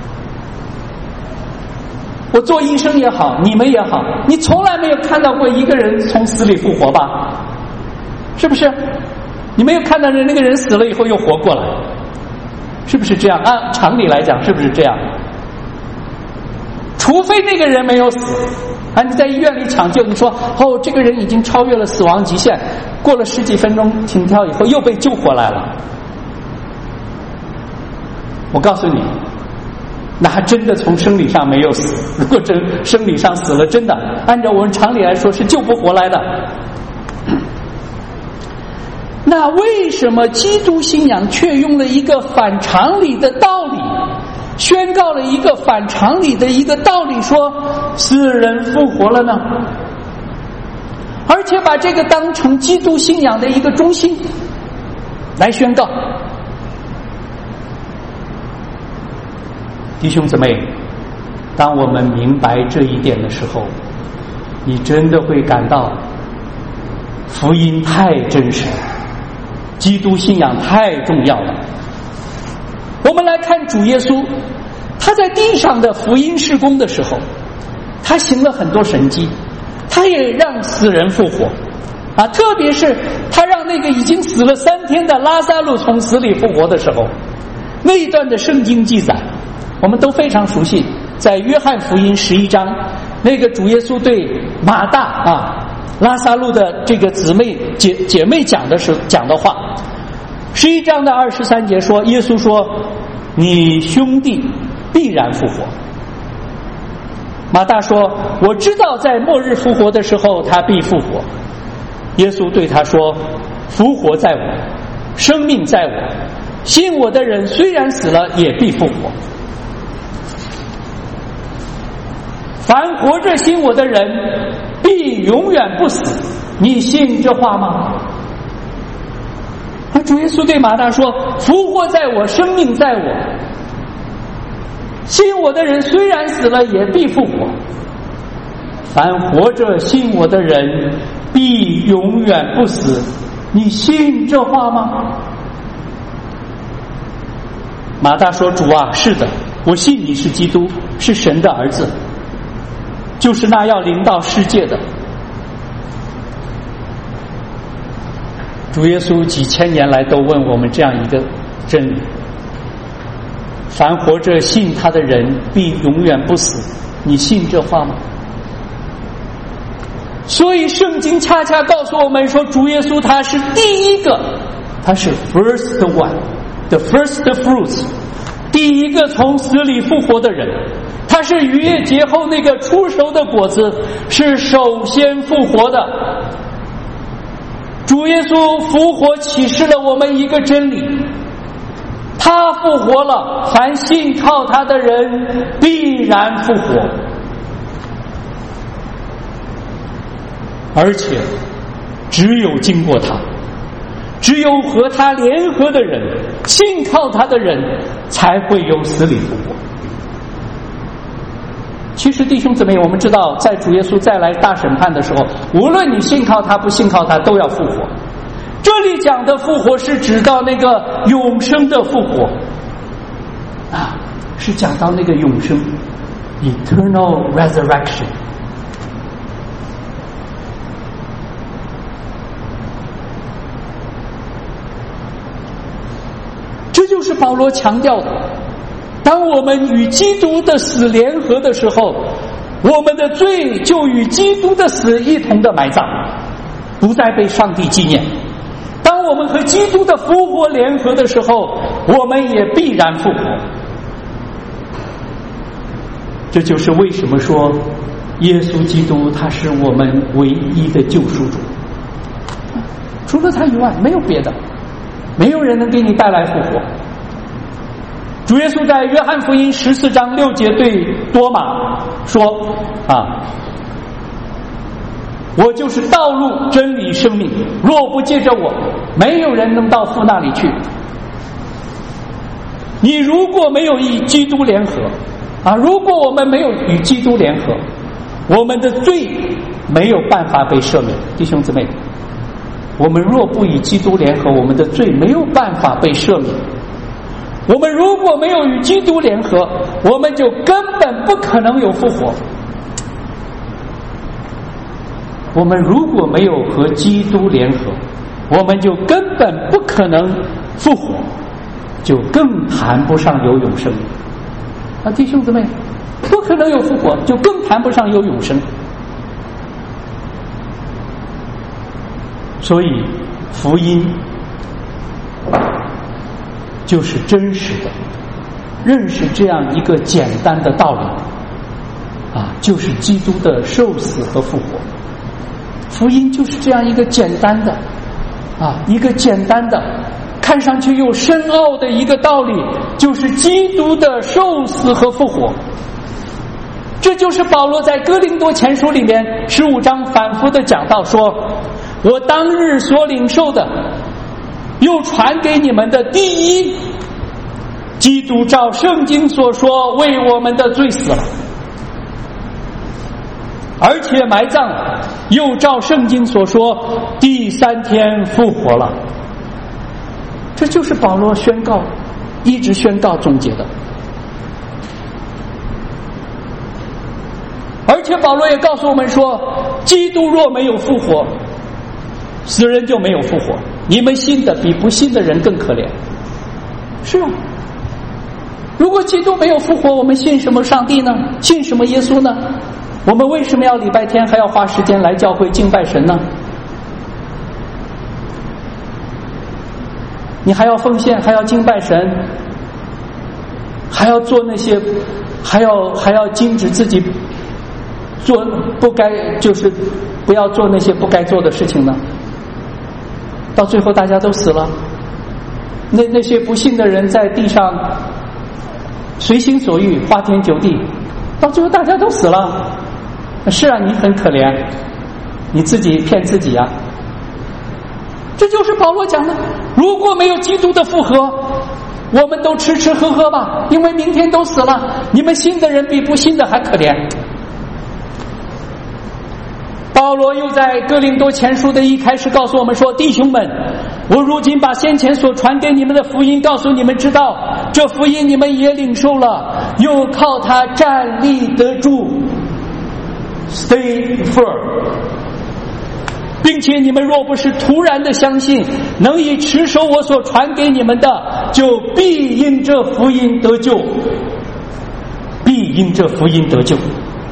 我做医生也好，你们也好，你从来没有看到过一个人从死里复活吧？是不是？你没有看到人那个人死了以后又活过来，是不是这样？按常理来讲，是不是这样？除非那个人没有死啊，你在医院里抢救，你说哦，这个人已经超越了死亡极限，过了十几分钟停跳以后又被救活来了。我告诉你，那还真的从生理上没有死。如果真生理上死了，真的按照我们常理来说是救不活来的。那为什么基督信仰却用了一个反常理的道理，宣告了一个反常理的一个道理，说死人复活了呢？而且把这个当成基督信仰的一个中心来宣告。弟兄姊妹，当我们明白这一点的时候，你真的会感到福音太真实了，基督信仰太重要了。我们来看主耶稣，他在地上的福音事工的时候，他行了很多神迹，他也让死人复活啊，特别是他让那个已经死了三天的拉撒路从死里复活的时候，那一段的圣经记载我们都非常熟悉，在约翰福音十一章，那个主耶稣对马大啊拉撒路的这个姊妹姐姐妹讲的是讲的话，十一章的二十三节说，耶稣说你兄弟必然复活。马大说我知道在末日复活的时候他必复活。耶稣对他说，复活在我，生命在我，信我的人虽然死了也必复活。凡活着信我的人必永远不死，你信这话吗？而主耶稣对马大说，复活在我，生命在我，信我的人虽然死了也必复活。凡活着信我的人必永远不死，你信这话吗？马大说，主啊，是的，我信你是基督，是神的儿子，就是那要临到世界的。主耶稣几千年来都问我们这样一个真理，凡活着信他的人必永远不死，你信这话吗？所以圣经恰恰告诉我们说，主耶稣他是第一个，他是 first one， the first fruits， 第一个从死里复活的人，他是逾越节后那个出熟的果子，是首先复活的。主耶稣复活启示了我们一个真理，他复活了，凡信靠他的人必然复活。而且只有经过他，只有和他联合的人，信靠他的人才会由死里复活。其实弟兄姊妹，我们知道在主耶稣再来大审判的时候，无论你信靠他不信靠他都要复活。 这里讲的复活是指到那个永生的复活啊，是讲到那个永生 eternal resurrection。这就是保罗强调的，当我们与基督的死联合的时候，我们的罪就与基督的死一同的埋葬，不再被上帝纪念。当我们和基督的复活联合的时候，我们也必然复活。这就是为什么说耶稣基督他是我们唯一的救赎主，除了他以外没有别的，没有人能给你带来复活。主耶稣在约翰福音十四章六节对多马说啊，我就是道路真理生命，若不借着我，没有人能到父那里去。你如果没有与基督联合啊，如果我们没有与基督联合，我们的罪没有办法被赦免。弟兄姊妹，我们若不与基督联合，我们的罪没有办法被赦免。我们如果没有与基督联合，我们就根本不可能有复活。我们如果没有和基督联合，我们就根本不可能复活，就更谈不上有永生啊！弟兄姊妹，不可能有复活，就更谈不上有永生。所以福音就是真实的认识这样一个简单的道理啊，就是基督的受死和复活。福音就是这样一个简单的啊，一个简单的看上去又深奥的一个道理，就是基督的受死和复活。这就是保罗在哥林多前书里面十五章反复的讲到说，我当日所领受的又传给你们的第一，基督照圣经所说为我们的罪死了，而且埋葬了，又照圣经所说第三天复活了。这就是保罗宣告一直宣告总结的。而且保罗也告诉我们说，基督若没有复活，死人就没有复活，你们信的比不信的人更可怜。是啊，如果基督没有复活，我们信什么上帝呢？信什么耶稣呢？我们为什么要礼拜天还要花时间来教会敬拜神呢？你还要奉献，还要敬拜神，还要做那些，还要还要禁止自己做不该，就是不要做那些不该做的事情呢？到最后大家都死了，那那些不信的人在地上随心所欲，花天酒地，到最后大家都死了。是啊，你很可怜，你自己骗自己啊。这就是保罗讲的，如果没有基督的复活，我们都吃吃喝喝吧，因为明天都死了，你们信的人比不信的还可怜。保罗又在哥林多前书的一开始告诉我们说，弟兄们，我如今把先前所传给你们的福音告诉你们知道，这福音你们也领受了，又靠它站立得住， stay firm， 并且你们若不是突然的相信，能以持守我所传给你们的，就必因这福音得救，必因这福音得救。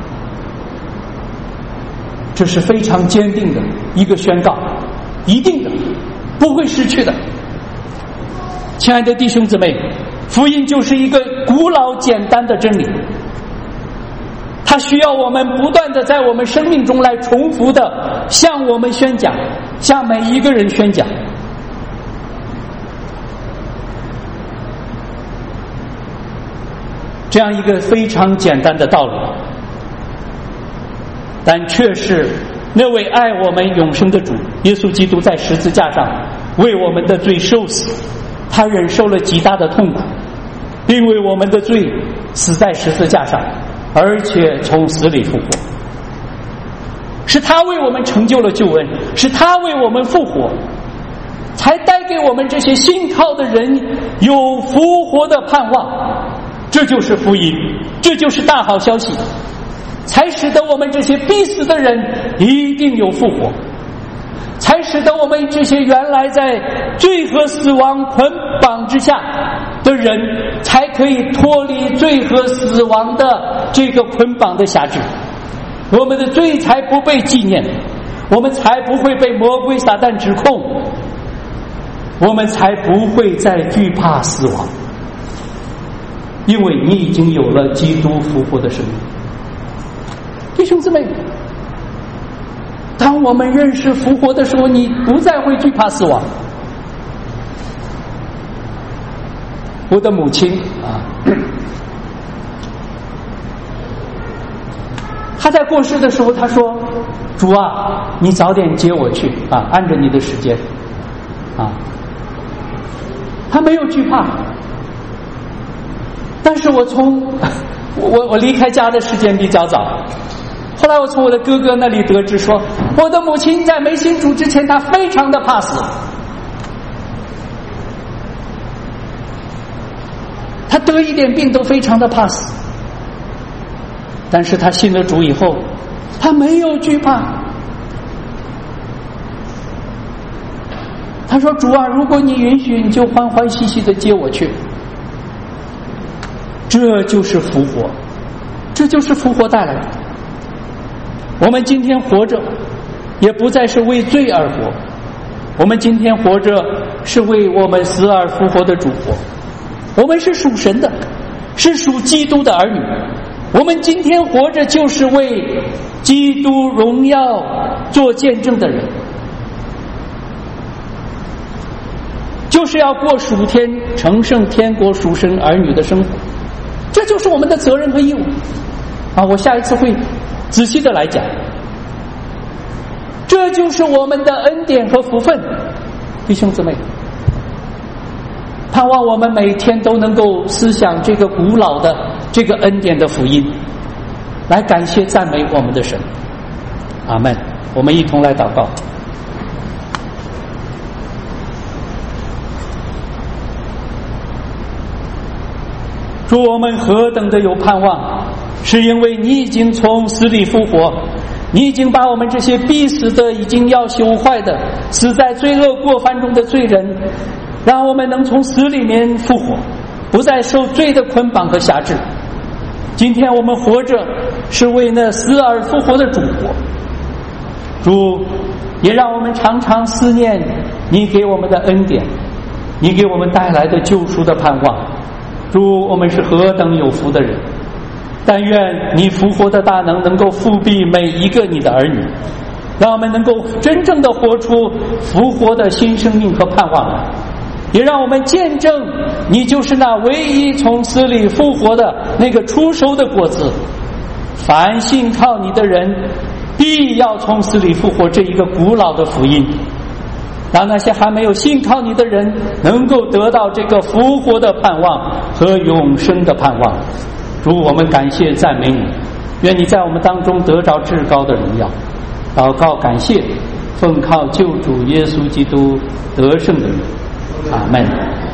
这是非常坚定的一个宣告，一定的，不会失去的。亲爱的弟兄姊妹，福音就是一个古老简单的真理，它需要我们不断的在我们生命中来重复的向我们宣讲，向每一个人宣讲。这样一个非常简单的道理，但却是那位爱我们永生的主耶稣基督在十字架上为我们的罪受死，他忍受了极大的痛苦，并为我们的罪死在十字架上，而且从死里复活。是他为我们成就了救恩，是他为我们复活， 才带给我们这些信靠的人有复活的盼望。这就是福音，这就是大好消息，才使得我们这些必死的人一定有复活，才使得我们这些原来在罪和死亡捆绑之下的人才可以脱离罪和死亡的这个捆绑的辖制，我们的罪才不被纪念，我们才不会被魔鬼撒旦指控，我们才不会再惧怕死亡，因为你已经有了基督复活的生命。弟兄姊妹，当我们认识复活的时候，你不再会惧怕死亡。我的母亲啊，她在过世的时候，她说：“主啊，你早点接我去啊，按着你的时间啊。”她没有惧怕，但是我从我我离开家的时间比较早。后来我从我的哥哥那里得知说，我的母亲在没信主之前，她非常的怕死，她得一点病都非常的怕死。但是她信了主以后，她没有惧怕。她说：“主啊，如果你允许，你就欢欢喜喜的接我去。”这就是复活，这就是复活带来的。我们今天活着也不再是为罪而活，我们今天活着是为我们死而复活的主活。我们是属神的，是属基督的儿女，我们今天活着就是为基督荣耀做见证的人，就是要过属天成圣天国属神儿女的生活，这就是我们的责任和义务啊！我下一次会仔细的来讲，这就是我们的恩典和福分，弟兄姊妹，盼望我们每天都能够思想这个古老的这个恩典的福音，来感谢赞美我们的神。阿们。我们一同来祷告。主，我们何等的有盼望，是因为你已经从死里复活，你已经把我们这些必死的已经要朽坏的死在罪恶过犯中的罪人，让我们能从死里面复活，不再受罪的捆绑和辖制。今天我们活着是为那死而复活的主活，主也让我们常常思念你给我们的恩典，你给我们带来的救赎的盼望。主，我们是何等有福的人，但愿你复活的大能能够复庇每一个你的儿女，让我们能够真正的活出复活的新生命和盼望来，也让我们见证你就是那唯一从死里复活的那个出熟的果子。凡信靠你的人必要从死里复活，这一个古老的福音，让那些还没有信靠你的人能够得到这个复活的盼望和永生的盼望。主，我们感谢赞美你，愿你在我们当中得着至高的荣耀。祷告感谢，奉靠救主耶稣基督得胜的名，阿们。